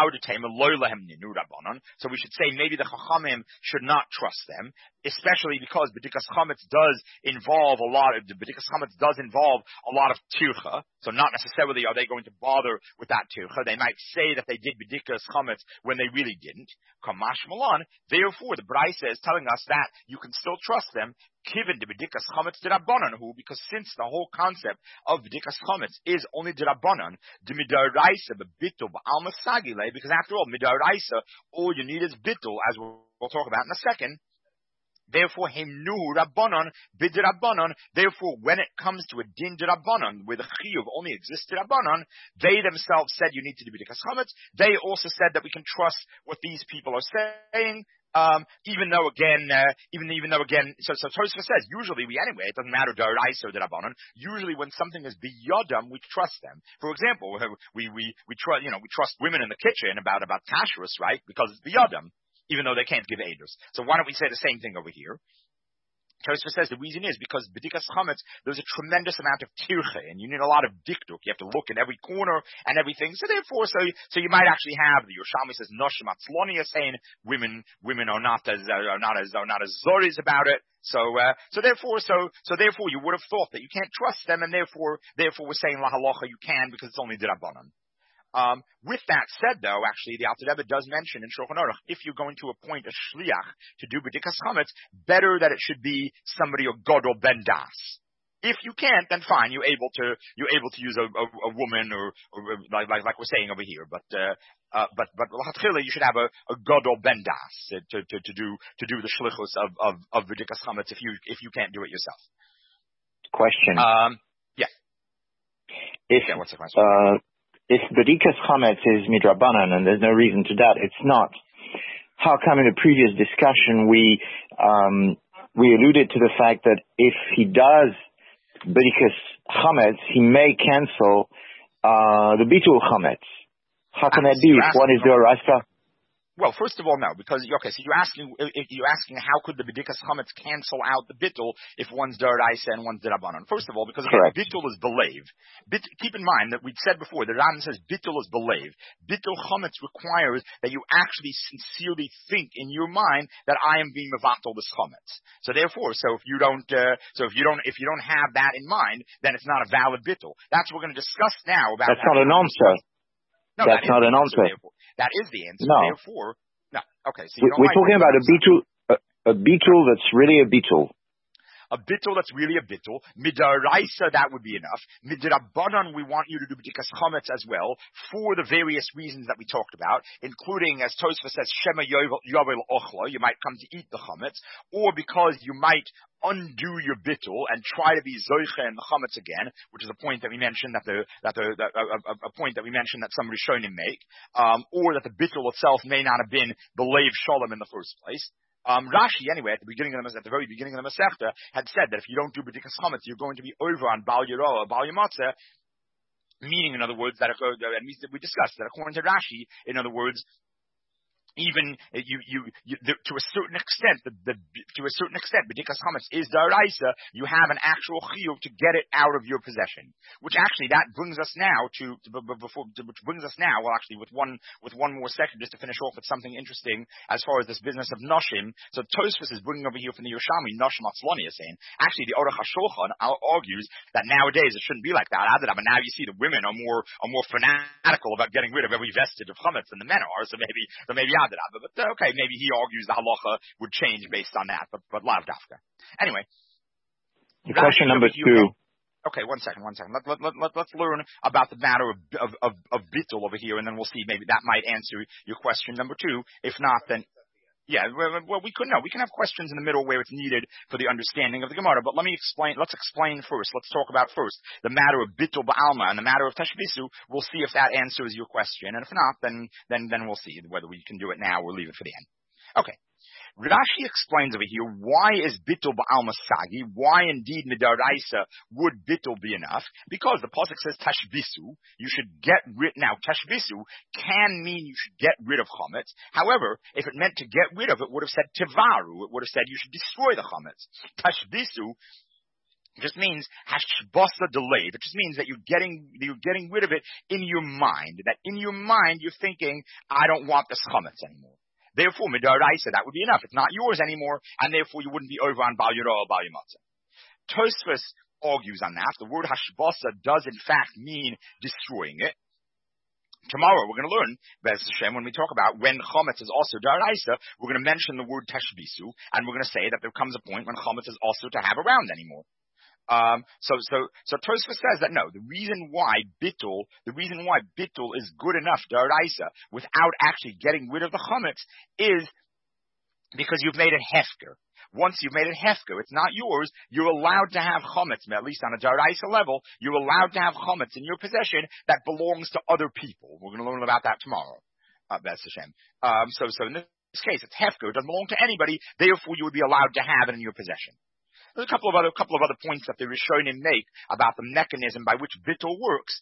so we should say maybe the chachamim should not trust them, especially because bedikas chametz does involve a lot of tircha. So not necessarily are they going to bother with that tircha. They might say that they did bedikas chametz when they really didn't. Kamash malan. Therefore, the brisa is telling us that you can still trust them. Given the bedikas chametz d'Rabbanan, because since the whole concept of bedikas chametz is only d'Rabbanan, the midaraisa b'bitul b'alma sagile, because after all, midaraisa, all you need is bitul, as we'll talk about in a second. Therefore, himnu Rabbanan b'Rabbanan. Therefore, when it comes to a din d'Rabbanan, where the chiyuv only exists d'Rabbanan, they themselves said you need to do bedikas chametz. They also said that we can trust what these people are saying. Even though again, so Tosfos says usually it doesn't matter d'oraisa or d'Rabbanan. Usually when something is biyadam, we trust them. For example, we trust women in the kitchen about kashrus, right? Because it's biyadam, even though they can't give edus. So why don't we say the same thing over here? Tosfos says the reason is because bedikas chametz, there's a tremendous amount of tirche, and you need a lot of dikduk. You have to look in every corner and everything. So therefore, so you might actually have the Yerushalmi says noshim atzloni is saying women are not as zoris about it. So therefore you would have thought that you can't trust them, and therefore we're saying la halacha you can because it's only d'Rabbanan. With that said, though, actually, the Alter Rebbe does mention in Shulchan Aruch, if you're going to appoint a shliach to do bedikas chametz, better that it should be somebody of Gadol ben das. If you can't, then fine, you're able to use a woman or like we're saying over here. But l'chatchila you should have a Gadol ben das to do the shlichus of bedikas chametz if you can't do it yourself. Question. What's the question? If bedikas chametz is midrabanan and there's no reason to doubt it's not, how come in the previous discussion we alluded to the fact that if he does bedikas chametz, he may cancel the bitul chametz? How can that be if one is d'oraisa? Well, first of all, no, because so you're asking how could the bedikas chametz cancel out the bittul if one's d'oraisa and one's d'Rabbanan? First of all, because again, bittul is belev. Keep in mind that we said before, the Ran says bittul is belev. Bittul chametz requires that you actually sincerely think in your mind that I am being mevatel this chametz. So therefore, if you don't have that in mind, then it's not a valid bittul. That's what we're going to discuss now about. That's not an answer. No, that's not an answer. That is the answer. No. Therefore, no. Okay. So we're talking about a bitul that's really a bitul. A bittul that's really a bittul. Midaraisa, that would be enough. Midrabanan, we want you to do bedikas chametz as well for the various reasons that we talked about, including, as Tosfos says, Shema Yovel Ochlo, you might come to eat the chametz, or because you might undo your bittul and try to be zoiche in the chametz again, which is a point that we mentioned a point that we mentioned that some Rishonim make, or that the bittul itself may not have been belev shalom in the first place. Rashi, anyway, at the very beginning of the Masechta, had said that if you don't do bedikas chametz, you're going to be over on Bal Yeroah, Bal Yamatzeh, Meaning, in other words, and we discussed that according to Rashi, in other words, even to a certain extent, b'dikas chametz is daraisa. You have an actual chiyuv to get it out of your possession. Which actually that brings us now with one more section just to finish off with something interesting as far as this business of noshim. So Tosfos is bringing over here from the Yerushalmi noshim atzloni is saying actually the Aruch HaShulchan argues that nowadays it shouldn't be like that. But now you see the women are more fanatical about getting rid of every vestige of chametz than the men are. So maybe. But okay, maybe he argues the halacha would change based on that, but lav dafka. Anyway, question number 2. Okay, one second. Let's learn about the matter of bittul over here, and then we'll see maybe that might answer your question number 2. If not, then yeah, well we can have questions in the middle where it's needed for the understanding of the Gemara. But let's explain first. Let's talk about first the matter of bittul ba'alma and the matter of tashbisu. We'll see if that answers your question, and if not, then we'll see whether we can do it now or leave it for the end. Okay. Rashi explains over here, why is bittul ba'alma sagi? Why indeed midaraisa would bittul be enough? Because the pasuk says tashbisu, you should get rid. Now tashbisu can mean you should get rid of chametz. However, if it meant to get rid of it, would have said tivaru. It would have said you should destroy the chametz. Tashbisu just means hashbasa delayed. It just means that you're getting rid of it in your mind. That in your mind you're thinking, I don't want this chametz anymore. Therefore, midaraisa, that would be enough. It's not yours anymore, and therefore you wouldn't be over on bal yirah or bal yamatzah. Tosfos argues on that. The word hashbasa does in fact mean destroying it. Tomorrow we're going to learn, Be'ez Hashem, when we talk about when chametz is also daraisa, we're going to mention the word tashbisu, and we're going to say that there comes a point when chametz is also to have around anymore. So Tosfos says that no, the reason why bittul is good enough daraisa without actually getting rid of the chametz is because you've made it hefker. Once you've made it hefker, it's not yours. You're allowed to have chametz, at least on a daraisa level. You're allowed to have chametz in your possession that belongs to other people. We're going to learn about that tomorrow. Be'ez Hashem. So in this case, it's hefker. It doesn't belong to anybody. Therefore, you would be allowed to have it in your possession. There's a couple of other points that the Rishonim make about the mechanism by which bittul works.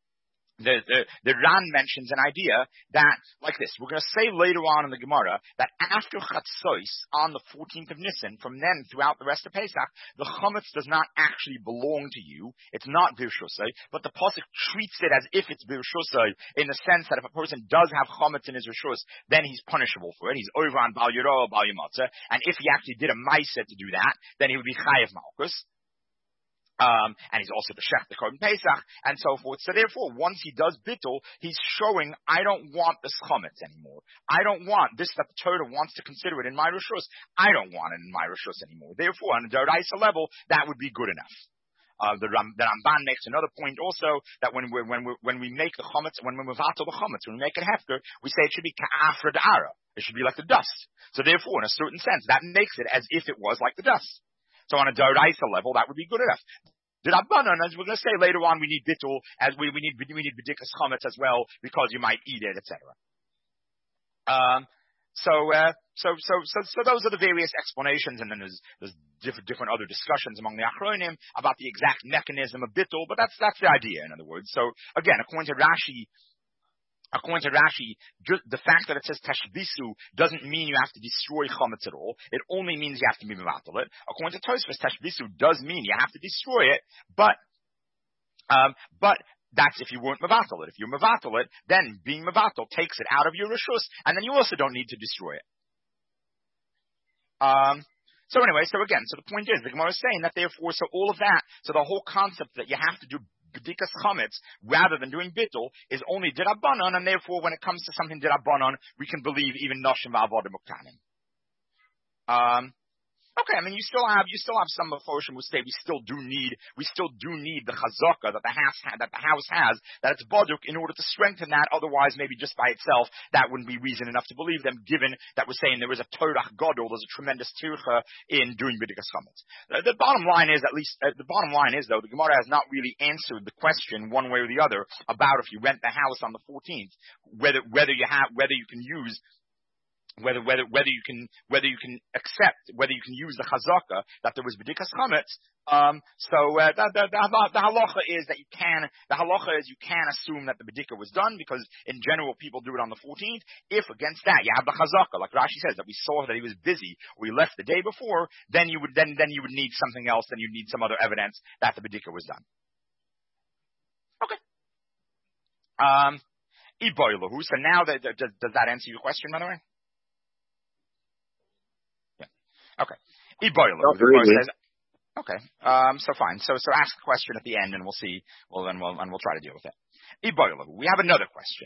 The Ran mentions an idea that, like this, we're going to say later on in the Gemara that after Chatzos on the 14th of Nisan, from then throughout the rest of Pesach, the chametz does not actually belong to you. It's not birshusay, but the pasuk treats it as if it's birshusay in the sense that if a person does have chametz in his rishus, then he's punishable for it. He's over on bal yirah or bal yamatzah, and if he actually did a ma'aseh to do that, then he would be chayav malchus. And he's also the Shech, the Korban Pesach, and so forth. So therefore, once he does bittul, he's showing, I don't want this chametz anymore. I don't want this that the Torah wants to consider it in my rishus. I don't want it in my rishus anymore. Therefore, on a daraisa level, that would be good enough. The Ramban makes another point also that when we make the chametz, when we mevatel the chametz, when we make it hefker, we say it should be ka'afra da'ara. It should be like the dust. So therefore, in a certain sense, that makes it as if it was like the dust. So on a daraisa level, that would be good enough. The Rabbanan, as we're going to say later on, we need bittul, as we need b'dikas chametz as well, because you might eat it, etc. So those are the various explanations, and then there's different other discussions among the Achronim about the exact mechanism of bittul, but that's the idea, in other words. So again, according to Rashi, the fact that it says tashbisu doesn't mean you have to destroy chametz at all. It only means you have to be mevatel it. According to Tosfos, tashbisu does mean you have to destroy it, but that's if you weren't mevatel it. If you're mevatel it, then being mevatel takes it out of your rishus, and then you also don't need to destroy it. So the point is, the Gemara is saying that therefore, so all of that, so the whole concept that you have to do b'dikas chametz rather than doing bittul is only dirabanan, and therefore when it comes to something dirabanan, we can believe even noshim v'avodim muktanim. Okay, I mean, you still have some Mephoshim who say we still do need the chazaka that the house has, that it's baduk in order to strengthen that. Otherwise, maybe just by itself, that wouldn't be reason enough to believe them, given that we're saying there is a Torah Gadol, there's a tremendous tircha in doing b'dikas chametz. The bottom line is, though, the Gemara has not really answered the question one way or the other about if you rent the house on the 14th, whether you can use whether you can accept, whether you can use the chazaka that there was bedikas chametz. The halacha is that you can assume that the bedika was done, because in general people do it on the 14th. If against that you have the chazaka, like Rashi says, that we saw that he was busy or he left the day before, then you would need something else. Then you'd need some other evidence that the bedika was done. Okay. So now does that answer your question, by the way? Okay. Says, okay. So fine. So ask the question at the end, and we'll see. Well, then we'll try to deal with it. We have another question.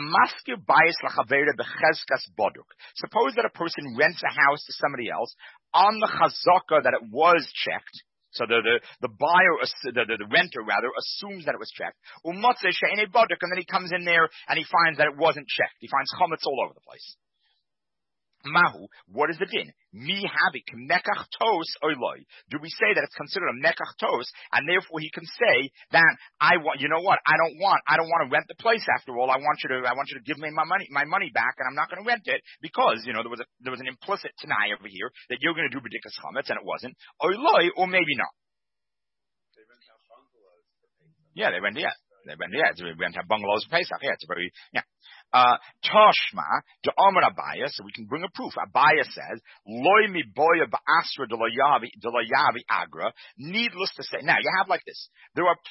Suppose that a person rents a house to somebody else on the chazaka that it was checked. So the buyer, the renter rather, assumes that it was checked. And then he comes in there and he finds that it wasn't checked. He finds chametz all over the place. Mahu, what is the din? Mi habik mekach tos oiloi. Do we say that it's considered a mekach tos, and therefore he can say that I don't want to rent the place after all. I want you to give me my money back, and I'm not going to rent it because there was an implicit tanai over here that you're going to do bedikas chametz, and it wasn't oiloi, or maybe not. They rent out bungalows for Pesach. Yeah, they rent out bungalows for Pesach. Yeah, it's a very Toshma, the Amar Abaya, so we can bring a proof. Abaya says, Loi mi boya ba'asra de lo yavi agra. Needless to say, now you have like this. There are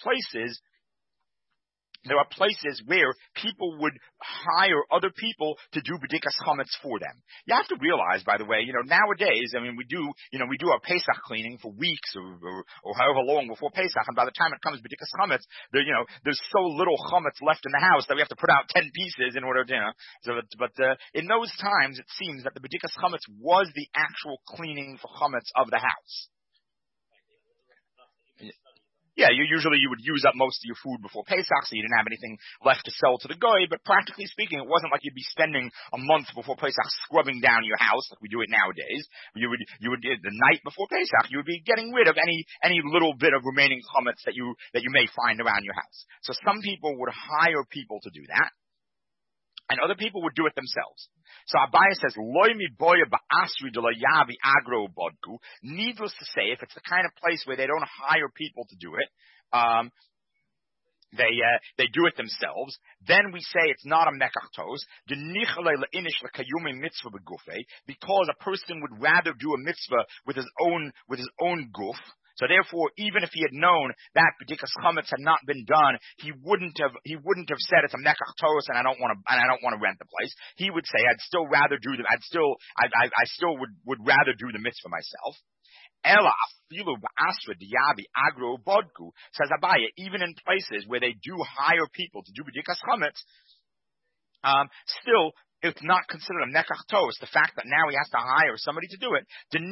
places where people would hire other people to do bedikas chametz for them. You have to realize, by the way, nowadays, we do our Pesach cleaning for weeks or however long before Pesach, and by the time it comes bedikas chametz, there's so little chametz left in the house that we have to put out 10 pieces in order to, But in those times, it seems that the bedikas chametz was the actual cleaning for chametz of the house. Yeah, you would use up most of your food before Pesach, so you didn't have anything left to sell to the goy. But practically speaking, it wasn't like you'd be spending a month before Pesach scrubbing down your house like we do it nowadays. You would the night before Pesach, you would be getting rid of any little bit of remaining chametz that you may find around your house. So some people would hire people to do that, and other people would do it themselves. So Abaya says, Loi mi boya ba'asri de lo yavi agro bodku. Needless to say, if it's the kind of place where they don't hire people to do it, they do it themselves, then we say it's not a mekachtos, because a person would rather do a mitzvah with his own guf. So therefore, even if he had known that bedikas chametz had not been done, he wouldn't have said it's a mekach tos and I don't want to rent the place. He would say, I still would rather do the mitzvah myself. Ela afilu ba'asra diyabi agro bodku, says Abaya, even in places where they do hire people to do bedikas chametz, still it's not considered a mekach tos, the fact that now he has to hire somebody to do it,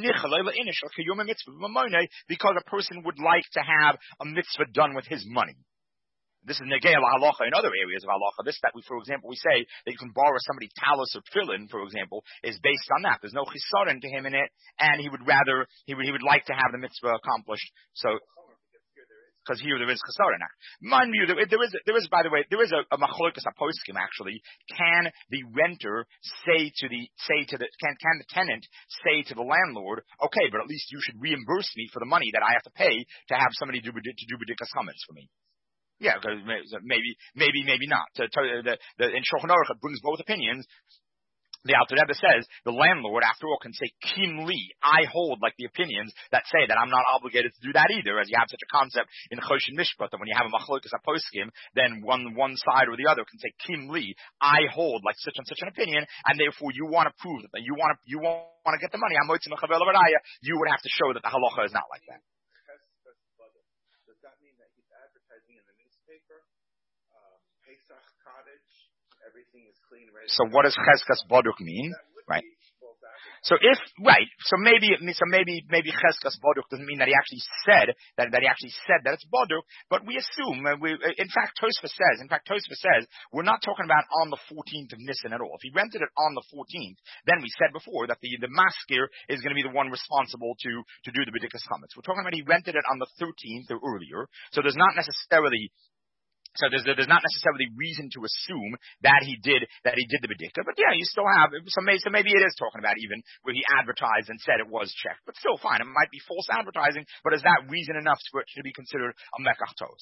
because a person would like to have a mitzvah done with his money. This is negei halacha in other areas of halacha. This that we say that you can borrow somebody talis or tefillin, for example, is based on that. There's no chisaron to him in it, and he would like to have the mitzvah accomplished. So, because here there is chesaron. Mind you, there is by the way, a machlokas aposkim actually. Can the renter can the tenant say to the landlord, okay, but at least you should reimburse me for the money that I have to pay to have somebody do bedikas chametz for me? Yeah, because maybe not. In Shulchan Aruch it brings both opinions. The Alter Rebbe says the landlord, after all, can say "Kim li." I hold like the opinions that say that I'm not obligated to do that either, as you have such a concept in Choshen Mishpat that when you have a machlokas aposkim, then one side or the other can say "Kim li." I hold like such and such an opinion, and therefore you want to prove that you want to get the money. You would have to show that the halacha is not like that. Does that mean that he's advertising in the newspaper? Pesach cottage. Everything is clean, ready. So what does cheskas boduk mean? Right. So maybe cheskas boduk doesn't mean that he actually said that it's boduk, but we assume in fact Tosfos says we're not talking about on the 14th of Nisan at all. If he rented it on the 14th, then we said before that the maskir is going to be the one responsible to do the bedikas chametz. We're talking about he rented it on the 13th or earlier, so there's not necessarily So there's not necessarily reason to assume that he did the bedikta, but yeah, you still have, so maybe it is talking about even where he advertised and said it was checked, but still fine. It might be false advertising, but is that reason enough for it to be considered a mekach tos?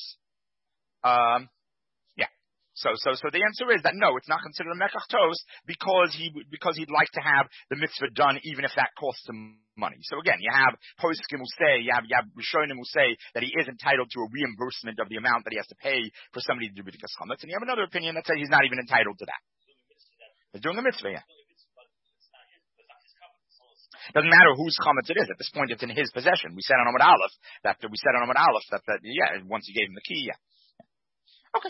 Yeah. So the answer is that no, it's not considered a mekach tos because he'd like to have the mitzvah done even if that costs him money. So again, you have poskim who say, you have rishonim who say that he is entitled to a reimbursement of the amount that he has to pay for somebody to do b'dikas chametz, and you have another opinion that says he's not even entitled to that. He's doing a mitzvah, yeah. Doesn't matter whose chametz it is. At this point, it's in his possession. We said on Amud Aleph that yeah, once he gave him the key, yeah. Okay.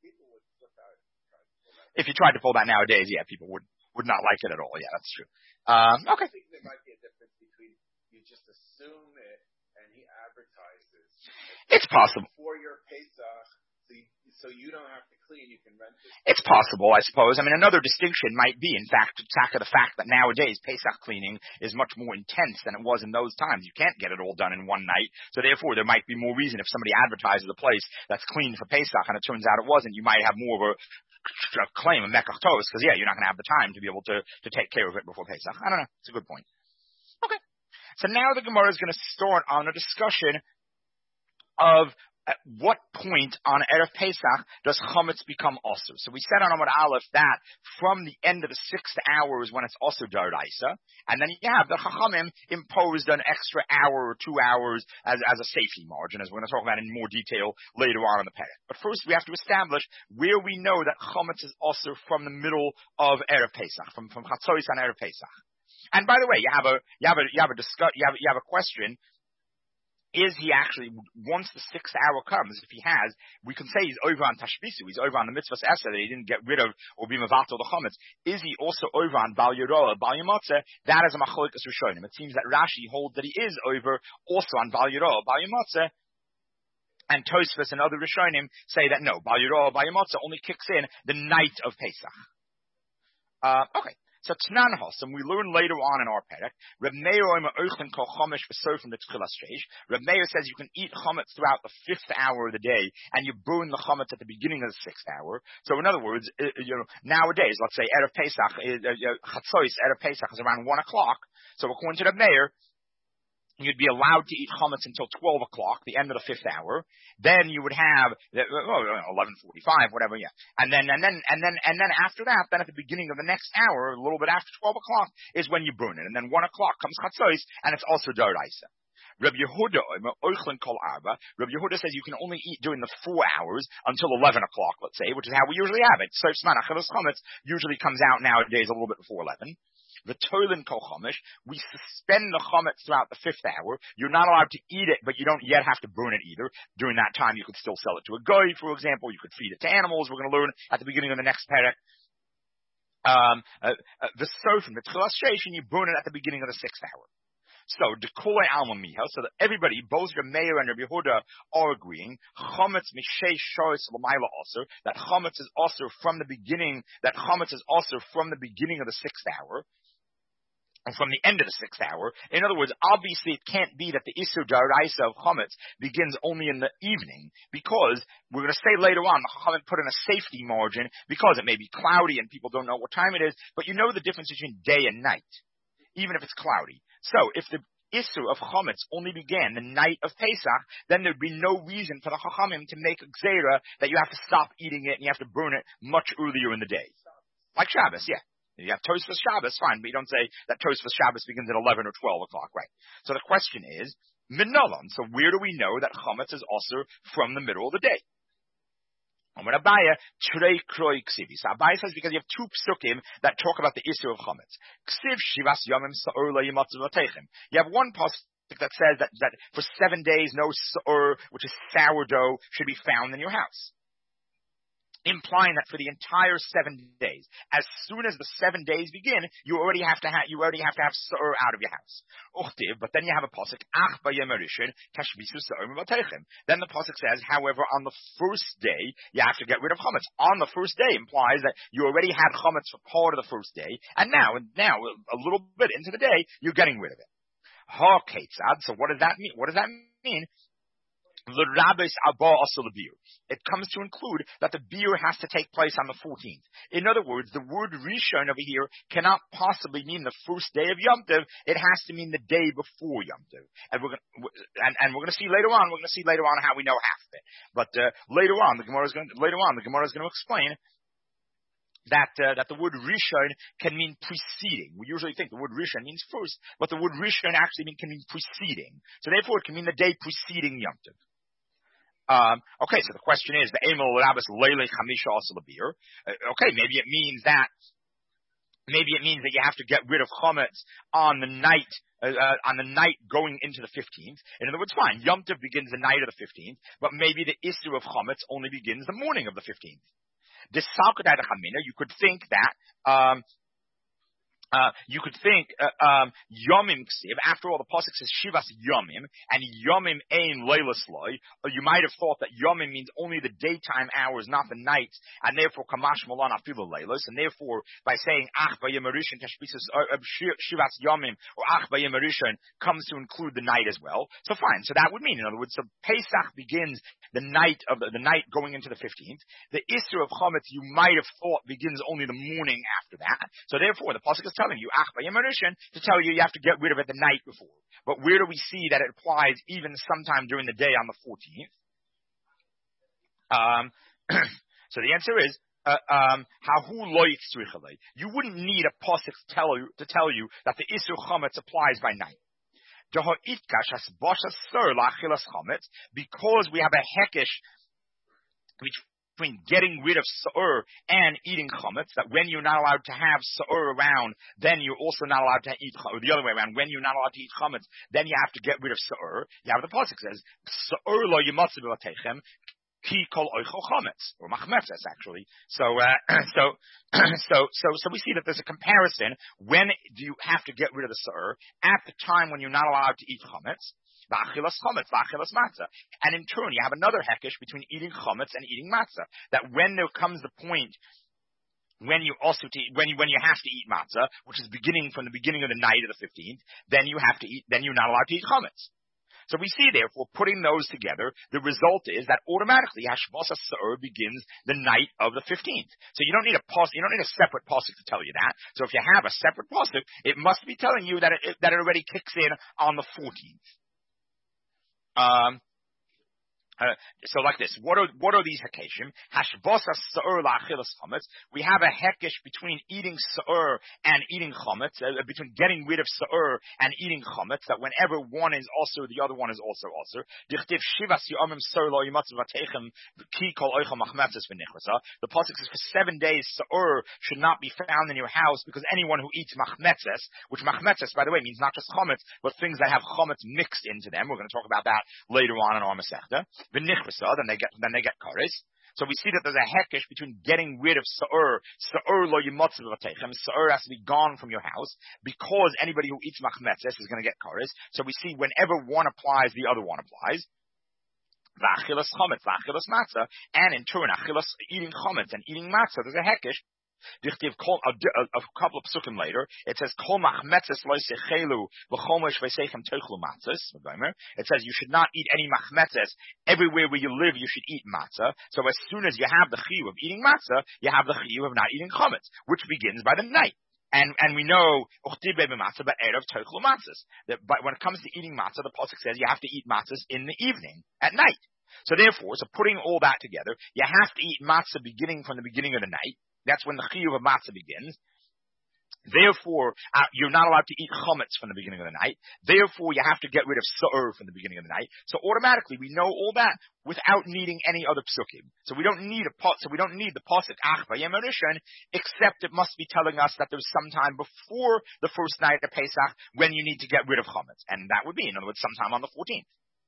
If you tried to pull that nowadays, yeah, people would not like it at all. Yeah, that's true. Okay. I think there might be a difference between you just assume it and he advertises. It's possible. For your Pesach, so you don't have to clean, you can rent it. It's possible, I suppose. I mean, another distinction might be, in fact, the fact that nowadays Pesach cleaning is much more intense than it was in those times. You can't get it all done in one night, so therefore there might be more reason if somebody advertises a place that's cleaned for Pesach and it turns out it wasn't, you might have more of a claim, a mekach tos, because yeah, you're not going to have the time to be able to take care of it before Pesach. I don't know. It's a good point. Okay. So now the Gemara is going to start on a discussion of at what point on Erev Pesach does chametz become osur? So we said on Amud Aleph that from the end of the 6th hour is when it's also d'oraisa, and then you have the Chachamim imposed an extra hour or 2 hours as a safety margin, as we're going to talk about in more detail later on in the parak. But first we have to establish where we know that chametz is osur from the middle of Erev Pesach, from Chatzois on Erev Pesach. And by the way, you have a question. Is he actually, once the 6th hour comes, if he has, we can say he's over on Tashbisu, he's over on the Mitzvahs Esther, that he didn't get rid of or be Mavato the Chametz. Is he also over on Bal Yeroah, Bal Yemotze? That is a Machalikas Rishonim. It seems that Rashi holds that he is over also on Bal Yeroah, Bal Yemotze. And Tosfos and other Rishonim say that no, Bal Yeroah, Bal Yemotze only kicks in the night of Pesach. Okay. So Tnan Hossam, we learn later on in our parak, Reb Meir from the Tchilas Sheish. Reb Meir says you can eat chametz throughout the 5th hour of the day, and you burn the chametz at the beginning of the 6th hour. So in other words, nowadays, let's say Erev Pesach, Chatzois Erev Pesach is around 1 o'clock. So according to Reb Meir, you'd be allowed to eat chametz until 12 o'clock, the end of the 5th hour. Then you would have 11:45, whatever, yeah. And then after that, then at the beginning of the next hour, a little bit after 12 o'clock, is when you burn it. And then 1 o'clock comes chatzos, and it's also d'oraisa. Rabbi Yehuda says you can only eat during the 4 hours until 11 o'clock, let's say, which is how we usually have it. So chametz usually comes out nowadays a little bit before 11. The Toilin Kol Chomish, we suspend the chametz throughout the 5th hour. You're not allowed to eat it, but you don't yet have to burn it either. During that time, you could still sell it to a goy, for example. You could feed it to animals. We're going to learn at the beginning of the next parak. The Sofim, the Tchilas Sheish, and you burn it at the beginning of the 6th hour. So, Dekulei Alma Miha, so that everybody, both Reb Meir and Reb Yehuda, are agreeing, chametz misheish shoyis l'mayla osur, that chametz is osur from the beginning, of the 6th hour, and from the end of the 6th hour. In other words, obviously it can't be that the Isur D'oraisa of chametz begins only in the evening, because we're going to say later on, the Chachamim put in a safety margin, because it may be cloudy and people don't know what time it is, but you know the difference between day and night, even if it's cloudy. So, if the Isur of chametz only began the night of Pesach, then there'd be no reason for the Chachamim to make a gzeira that you have to stop eating it and you have to burn it much earlier in the day. Like Shabbos, yeah. You have Tosfos Shabbos, fine, but you don't say that Tosfos Shabbos begins at 11 or 12 o'clock, right? So the question is, Minolan, so where do we know that chametz is also from the middle of the day? Amar Abaye, Trei Kroi Ksivi. So Abaye says because you have 2 psukim that talk about the issue of chametz. Ksiv Shivas Yomim Sa'ur La Yimatzu Vatechem. You have one pasuk that says that for 7 days no sa'ur, which is sourdough, should be found in your house. Implying that for the entire 7 days, as soon as the 7 days begin, you already have to have sa'ur out of your house. Uchtiv, but then you have a pasuk, Ach b'yom harishin tashbisu sa'ur mivatechem. Then the pasuk says, however, on the first day, you have to get rid of chametz. On the first day implies that you already had chametz for part of the first day, and now, a little bit into the day, you're getting rid of it. Ha ketzad, so what does that mean? It comes to include that the beer has to take place on the 14th. In other words, the word Rishon over here cannot possibly mean the first day of Yom Tov. It has to mean the day before Yom Tov. And we're going to see later on. We're going to see later on how we know half of it. But later on, the Gemara is going to explain that the word Rishon can mean preceding. We usually think the word Rishon means first, but the word Rishon actually can mean preceding. So therefore, it can mean the day preceding Yom Tov. Okay, so the question is, the Emel Rabbis Leile Chamisha Asal Beer. Okay, maybe it means that you have to get rid of chametz on the night going into the 15th. In other words, fine, Yom Tov begins the night of the 15th, but maybe the Issur of chametz only begins the morning of the 15th. You could think that Yomim Ksiv, after all the pasuk says Shivas Yomim, and Yomim Ein Leilas Loi, you might have thought that Yomim means only the daytime hours, not the nights, and therefore Kamash Malan Afilu Leilas, and therefore by saying Ach Bayim Rishon Tashbisus Shivas Yomim, or Ach Bayim Rishon comes to include the night as well. So fine, so that would mean, in other words, so Pesach begins the night going into the 15th. The Issur of Chametz you might have thought begins only the morning after that. So therefore the pasuk is telling you, Ach Bayim Rishon, to tell you have to get rid of it the night before. But where do we see that it applies even sometime during the day on the 14th? So the answer is, you wouldn't need a pasuk to tell you that the Issur Chametz applies by night. Because we have a hekesh between getting rid of sa'ur and eating chametz, that when you're not allowed to have sa'ur around, then you're also not allowed to eat, or the other way around, when you're not allowed to eat chametz, then you have to get rid of sa'ur. You have the pasuk says, sa'ur lo yimatzu b'latechem, ki kol oichel chametz, or machmetzes actually. So we see that there's a comparison. When do you have to get rid of the sa'ur? At the time when you're not allowed to eat chametz. V'achilas chametz, v'achilas matzah. And in turn, you have another hekesh between eating chametz and eating matzah. That when there comes the point when you have to eat matzah, which is beginning from the beginning of the night of the 15th, then you're not allowed to eat chametz. So we see, therefore, putting those together, the result is that automatically Hashbasa Sa'ur begins the night of the 15th. So you don't need a separate pasuk to tell you that. So if you have a separate pasuk, it must be telling you that it already kicks in on the 14th. So like this, what are these hekeshim? Hashbasa sa'ur la'achilas chametz. We have a hekesh between eating sa'ur and eating chametz, between getting rid of sa'ur and eating chametz, that whenever one is also, the other one is also. Dichtiv shivas yomim sa'ur lo yimatzu v'teichem ki kol oichel machmetzes v'nichvasa. The pasuk says for 7 days sa'ur should not be found in your house, because anyone who eats machmetzes, which machmetzes, by the way, means not just chametz, but things that have chametz mixed into them. We're going to talk about that later on in our Masechta. Then they get kares. So we see that there's a hekesh between getting rid of sa'ur lo yimatzu v'teichem. Sa'ur has to be gone from your house, because anybody who eats machmetzes is going to get kares. So we see whenever one applies, the other one applies. V'achilas chametz, v'achilas matzah, and in turn, achilas eating chametz and eating matzah. There's a hekesh. A couple of psukim later, it says, Kol machmetzes lo sechelu v'chomosh v'seichem tochlu matzahs. It says you should not eat any machmetzes. Everywhere where you live, you should eat matzah. So as soon as you have the chiyuv of eating matzah, you have the chiyuv of not eating chametz, which begins by the night. And we know, but when it comes to eating matzah, the pasuk says you have to eat matzahs in the evening, at night. So therefore, putting all that together, you have to eat matzah beginning from the beginning of the night. That's when the chiyuv of matzah begins. Therefore, you're not allowed to eat chametz from the beginning of the night. Therefore, you have to get rid of sa'ur from the beginning of the night. So automatically, we know all that without needing any other psukim. So we don't need the pasuk Ach Bayim Rishon, except it must be telling us that there's some time before the first night of Pesach when you need to get rid of chametz, and that would be, in other words, sometime on the 14th.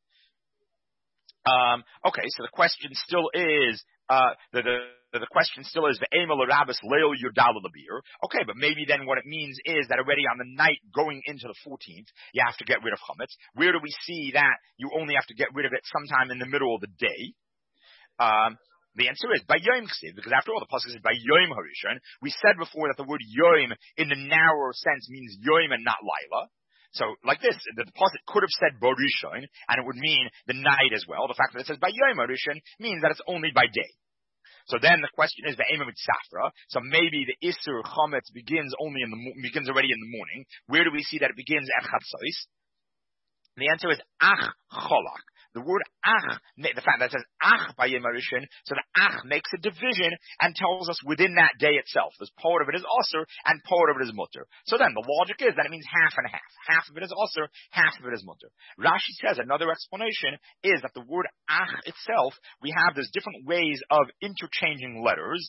Okay, so the question still is the question still is ve'ema l'rabis leil yudal l'bir. Okay, but maybe then what it means is that already on the night going into the 14th, you have to get rid of chametz. Where do we see that you only have to get rid of it sometime in the middle of the day? The answer is by Yom Ksiv, because after all the pasuk is by Yom Harishon. We said before that the word Yom in the narrower sense means Yom and not Laila. So like this, the pasuk could have said Borishon, and it would mean the night as well. The fact that it says by Yom Rishon means that it's only by day. So then the question is the Ema Mitzafra. So maybe the Isur Chometz begins already in the morning. Where do we see that it begins at Chatzos? The answer is Ach Cholak. The word Ach, the fact that it says Ach by Yom Rishon, so the Ach makes a division and tells us within that day itself. There's part of it is Osir and part of it is Mutter. So then the logic is that it means half and half. Half of it is Osir, half of it is Mutter. Rashi says another explanation is that the word Ach itself, we have those different ways of interchanging letters.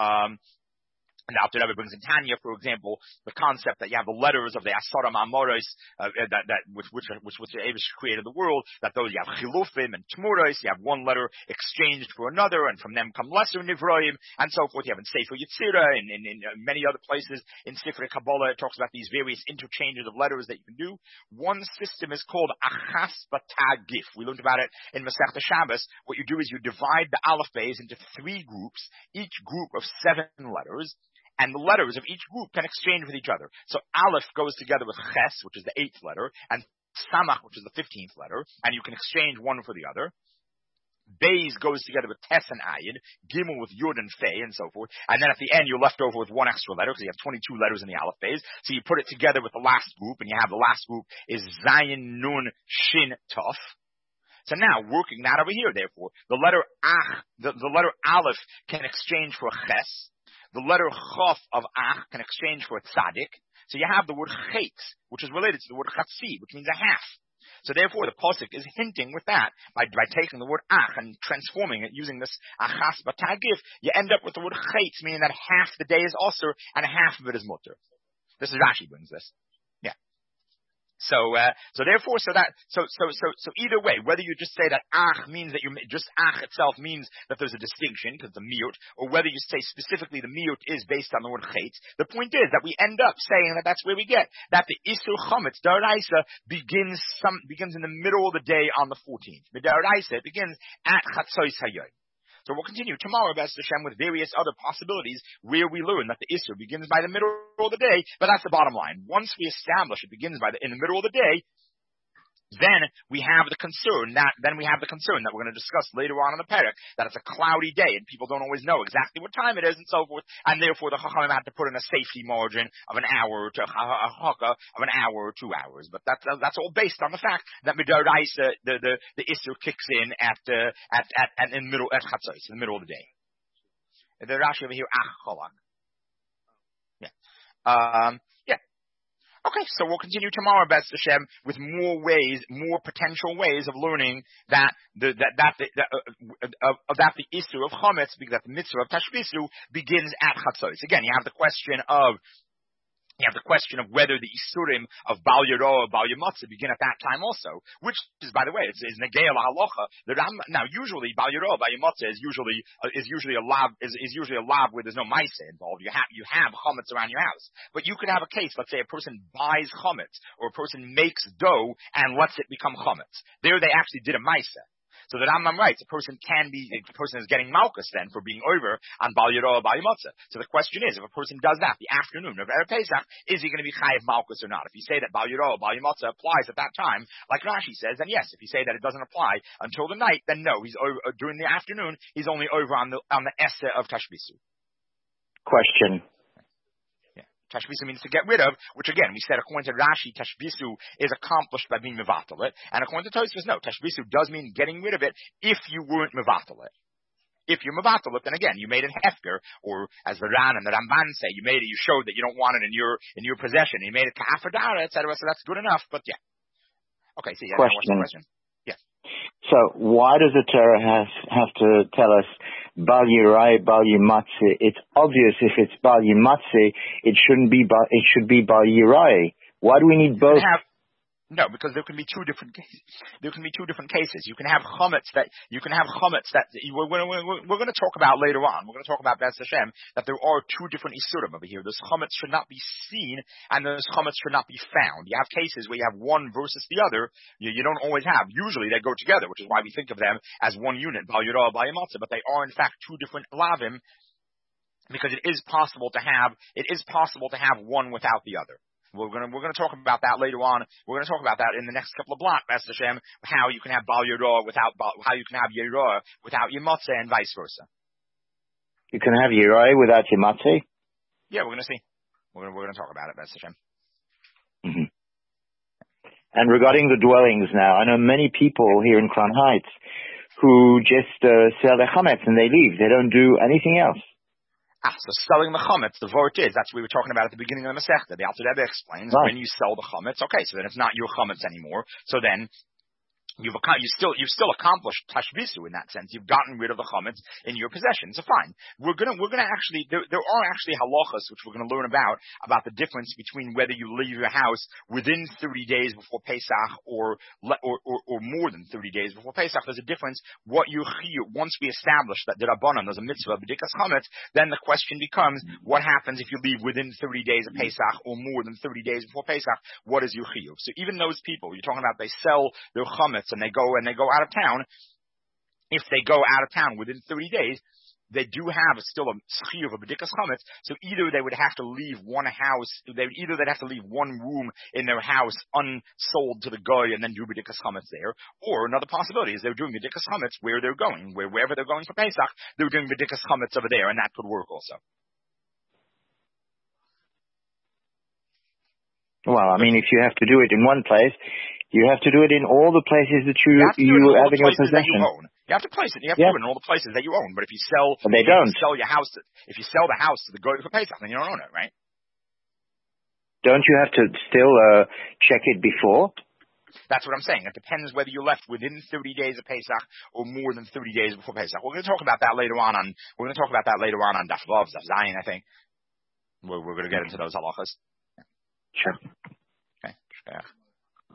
And the Alter Rebbe brings in Tanya, for example, the concept that you have the letters of the Asara Ma'amoros, which the Eibush created the world, that those you have Chilufim and Tmuros, you have one letter exchanged for another, and from them come lesser Nivroim, and so forth. You have in Sefer Yetzirah, in many other places, in Sefer Kabbalah, it talks about these various interchanges of letters that you can do. One system is called Achas Batagif. We learned about it in Masechta Shabbos. What you do is you divide the Aleph Beis into 3 groups, each group of 7 letters, and the letters of each group can exchange with each other. So Aleph goes together with Ches, which is the 8th letter, and Samach, which is the 15th letter, and you can exchange one for the other. Beis goes together with Tes and Ayin, Gimel with Yud and Fei, and so forth. And then at the end, you're left over with one extra letter, because you have 22 letters in the Aleph Beis. So you put it together with the last group, and you have the last group is Zayin, Nun, Shin, Tov. So now, working that over here, therefore, the letter Ach, the letter Aleph can exchange for Ches. The letter Chof of Ach can exchange for Tzadik. So you have the word Chetz, which is related to the word Chatzi, which means a half. So therefore, the Pasuk is hinting with that, by taking the word Ach and transforming it using this Achas Batagif, you end up with the word Chetz, meaning that half the day is Osir and half of it is Mutter. This is Rashi brings this. Yeah. So either way, whether you just say that Ach means that just Ach itself means that there's a distinction because the miut, or whether you say specifically the miut is based on the word Chetz, the point is that we end up saying that that's where we get that the Isur Chometz Daraisa begins in the middle of the day on the 14th. The Daraisa begins at Chatzos Hayom. So we'll continue tomorrow, B'ez Hashem, with various other possibilities where we learn that the Isur begins by the middle of the day, but that's the bottom line. Once we establish it begins in the middle of the day, then we have the concern that we're going to discuss later on in the parak, that it's a cloudy day and people don't always know exactly what time it is and so forth, and therefore the Chachamim had to put in a safety margin of an hour to a haka of an hour or 2 hours. But that's all based on the fact that Midoraisa, the Isur kicks in in the middle at Chatzos, in the middle of the day. The Rashi over here, Cholak. Yeah. Okay, so we'll continue tomorrow, B'ez Hashem, with more potential ways of learning that the Isur of Chometz, that the mitzvah of Tashbisu begins at Chatzos. Again, you have the question of whether the Isurim of Bal Yiro or Bal Yamatzah begin at that time also, which is, by the way, is Negei Halacha. Now, usually Bal Yiro or Bal Yamatzah is usually a lav where there's no ma'aseh involved. You have chametz around your house, but you could have a case. Let's say a person buys chametz, or a person makes dough and lets it become chametz. There, they actually did a ma'aseh. So the Rambam writes, a person is getting malchus then for being over on Bal Yiro or Bal Yamatzah. So the question is, if a person does that the afternoon of Erev Pesach, is he going to be chayiv malchus or not? If you say that Bal Yiro or Bal Yamatzah applies at that time, like Rashi says, then yes. If you say that it doesn't apply until the night, then no. He's over during the afternoon. He's only over on the Esa of Tashbisu. Question. Tashbisu means to get rid of, which again, we said according to Rashi, Tashbisu is accomplished by being mevatel it. And according to Tosfos, no, Tashbisu does mean getting rid of it if you weren't mevatel it. If you're mevatel it, then again, you made it hefker, or as the Ran and the Ramban say, you showed that you don't want it in your possession. You made it ka'afadara, etc. So that's good enough, but yeah. Okay, so yeah, what's the question? Yes. So why does the Torah have to tell us Bal Yirai, Bal Yimatze? It's obvious if it's Bal Yimatze, it should be Bal Yirai. Why do we need both? No, because there can be two different cases. You can have chametz that we're going to talk about later on. We're going to talk about B'ez Hashem, that there are two different isurim over here. This chametz should not be seen, and this chametz should not be found. You have cases where you have one versus the other. You don't always have. Usually they go together, which is why we think of them as one unit, Bal Yiro, Bal Yamatzah, but they are in fact two different lavim, because it is possible to have one without the other. We're gonna talk about that later on. We're gonna talk about that in the next couple of blocks, B'ez Hashem, how you can have Bal Yirah how you can have Yirah without your matzah and vice versa. You can have Yirah without your matzah? Yeah, we're gonna see. We're gonna talk about it, B'ez Hashem. Mm-hmm. And regarding the dwellings now, I know many people here in Crown Heights who just sell their chametz and they leave. They don't do anything else. So selling the chametz, the vort is, that's what we were talking about at the beginning of the Masechta. The Alter Rebbe explains, right. When you sell the chametz, okay, so then it's not your chametz anymore. So then you've still accomplished tashbisu in that sense. You've gotten rid of the chametz in your possession. So fine. We're gonna actually there are actually halachas which we're gonna learn about the difference between whether you leave your house within 30 days before Pesach or more than 30 days before Pesach. There's a difference. What you once we establish that the Rabbanan there's a mitzvah b'dikas chametz, then the question becomes what happens if you leave within 30 days of Pesach or more than 30 days before Pesach? What is your chiyuv? So even those people you're talking about, they sell their chametz and they go out of town. If they go out of town within 30 days, they do have still a chiyuv of b'dikas chametz. So either they would have to leave one house, they'd have to leave one room in their house unsold to the goy and then do b'dikas chametz there. Or another possibility is they're doing b'dikas chametz where they're going, wherever they're going for Pesach, they're doing b'dikas chametz over there, and that could work also. Well, I mean, if you have to do it in one place, you have to do it in all the places that you have in your possession. You have to place it. You have to do it in all the places that you own. But if you sell, but they don't sell your house. If you sell the house to the goy for Pesach, then you don't own it, right? Don't you have to still check it before? That's what I'm saying. It depends whether you're left within 30 days of Pesach or more than 30 days before Pesach. We're going to talk about that later on. We're going to talk about that later on Daf Vav, Daf Zayin, I think. We're going to get into those halachas. Sure. Okay.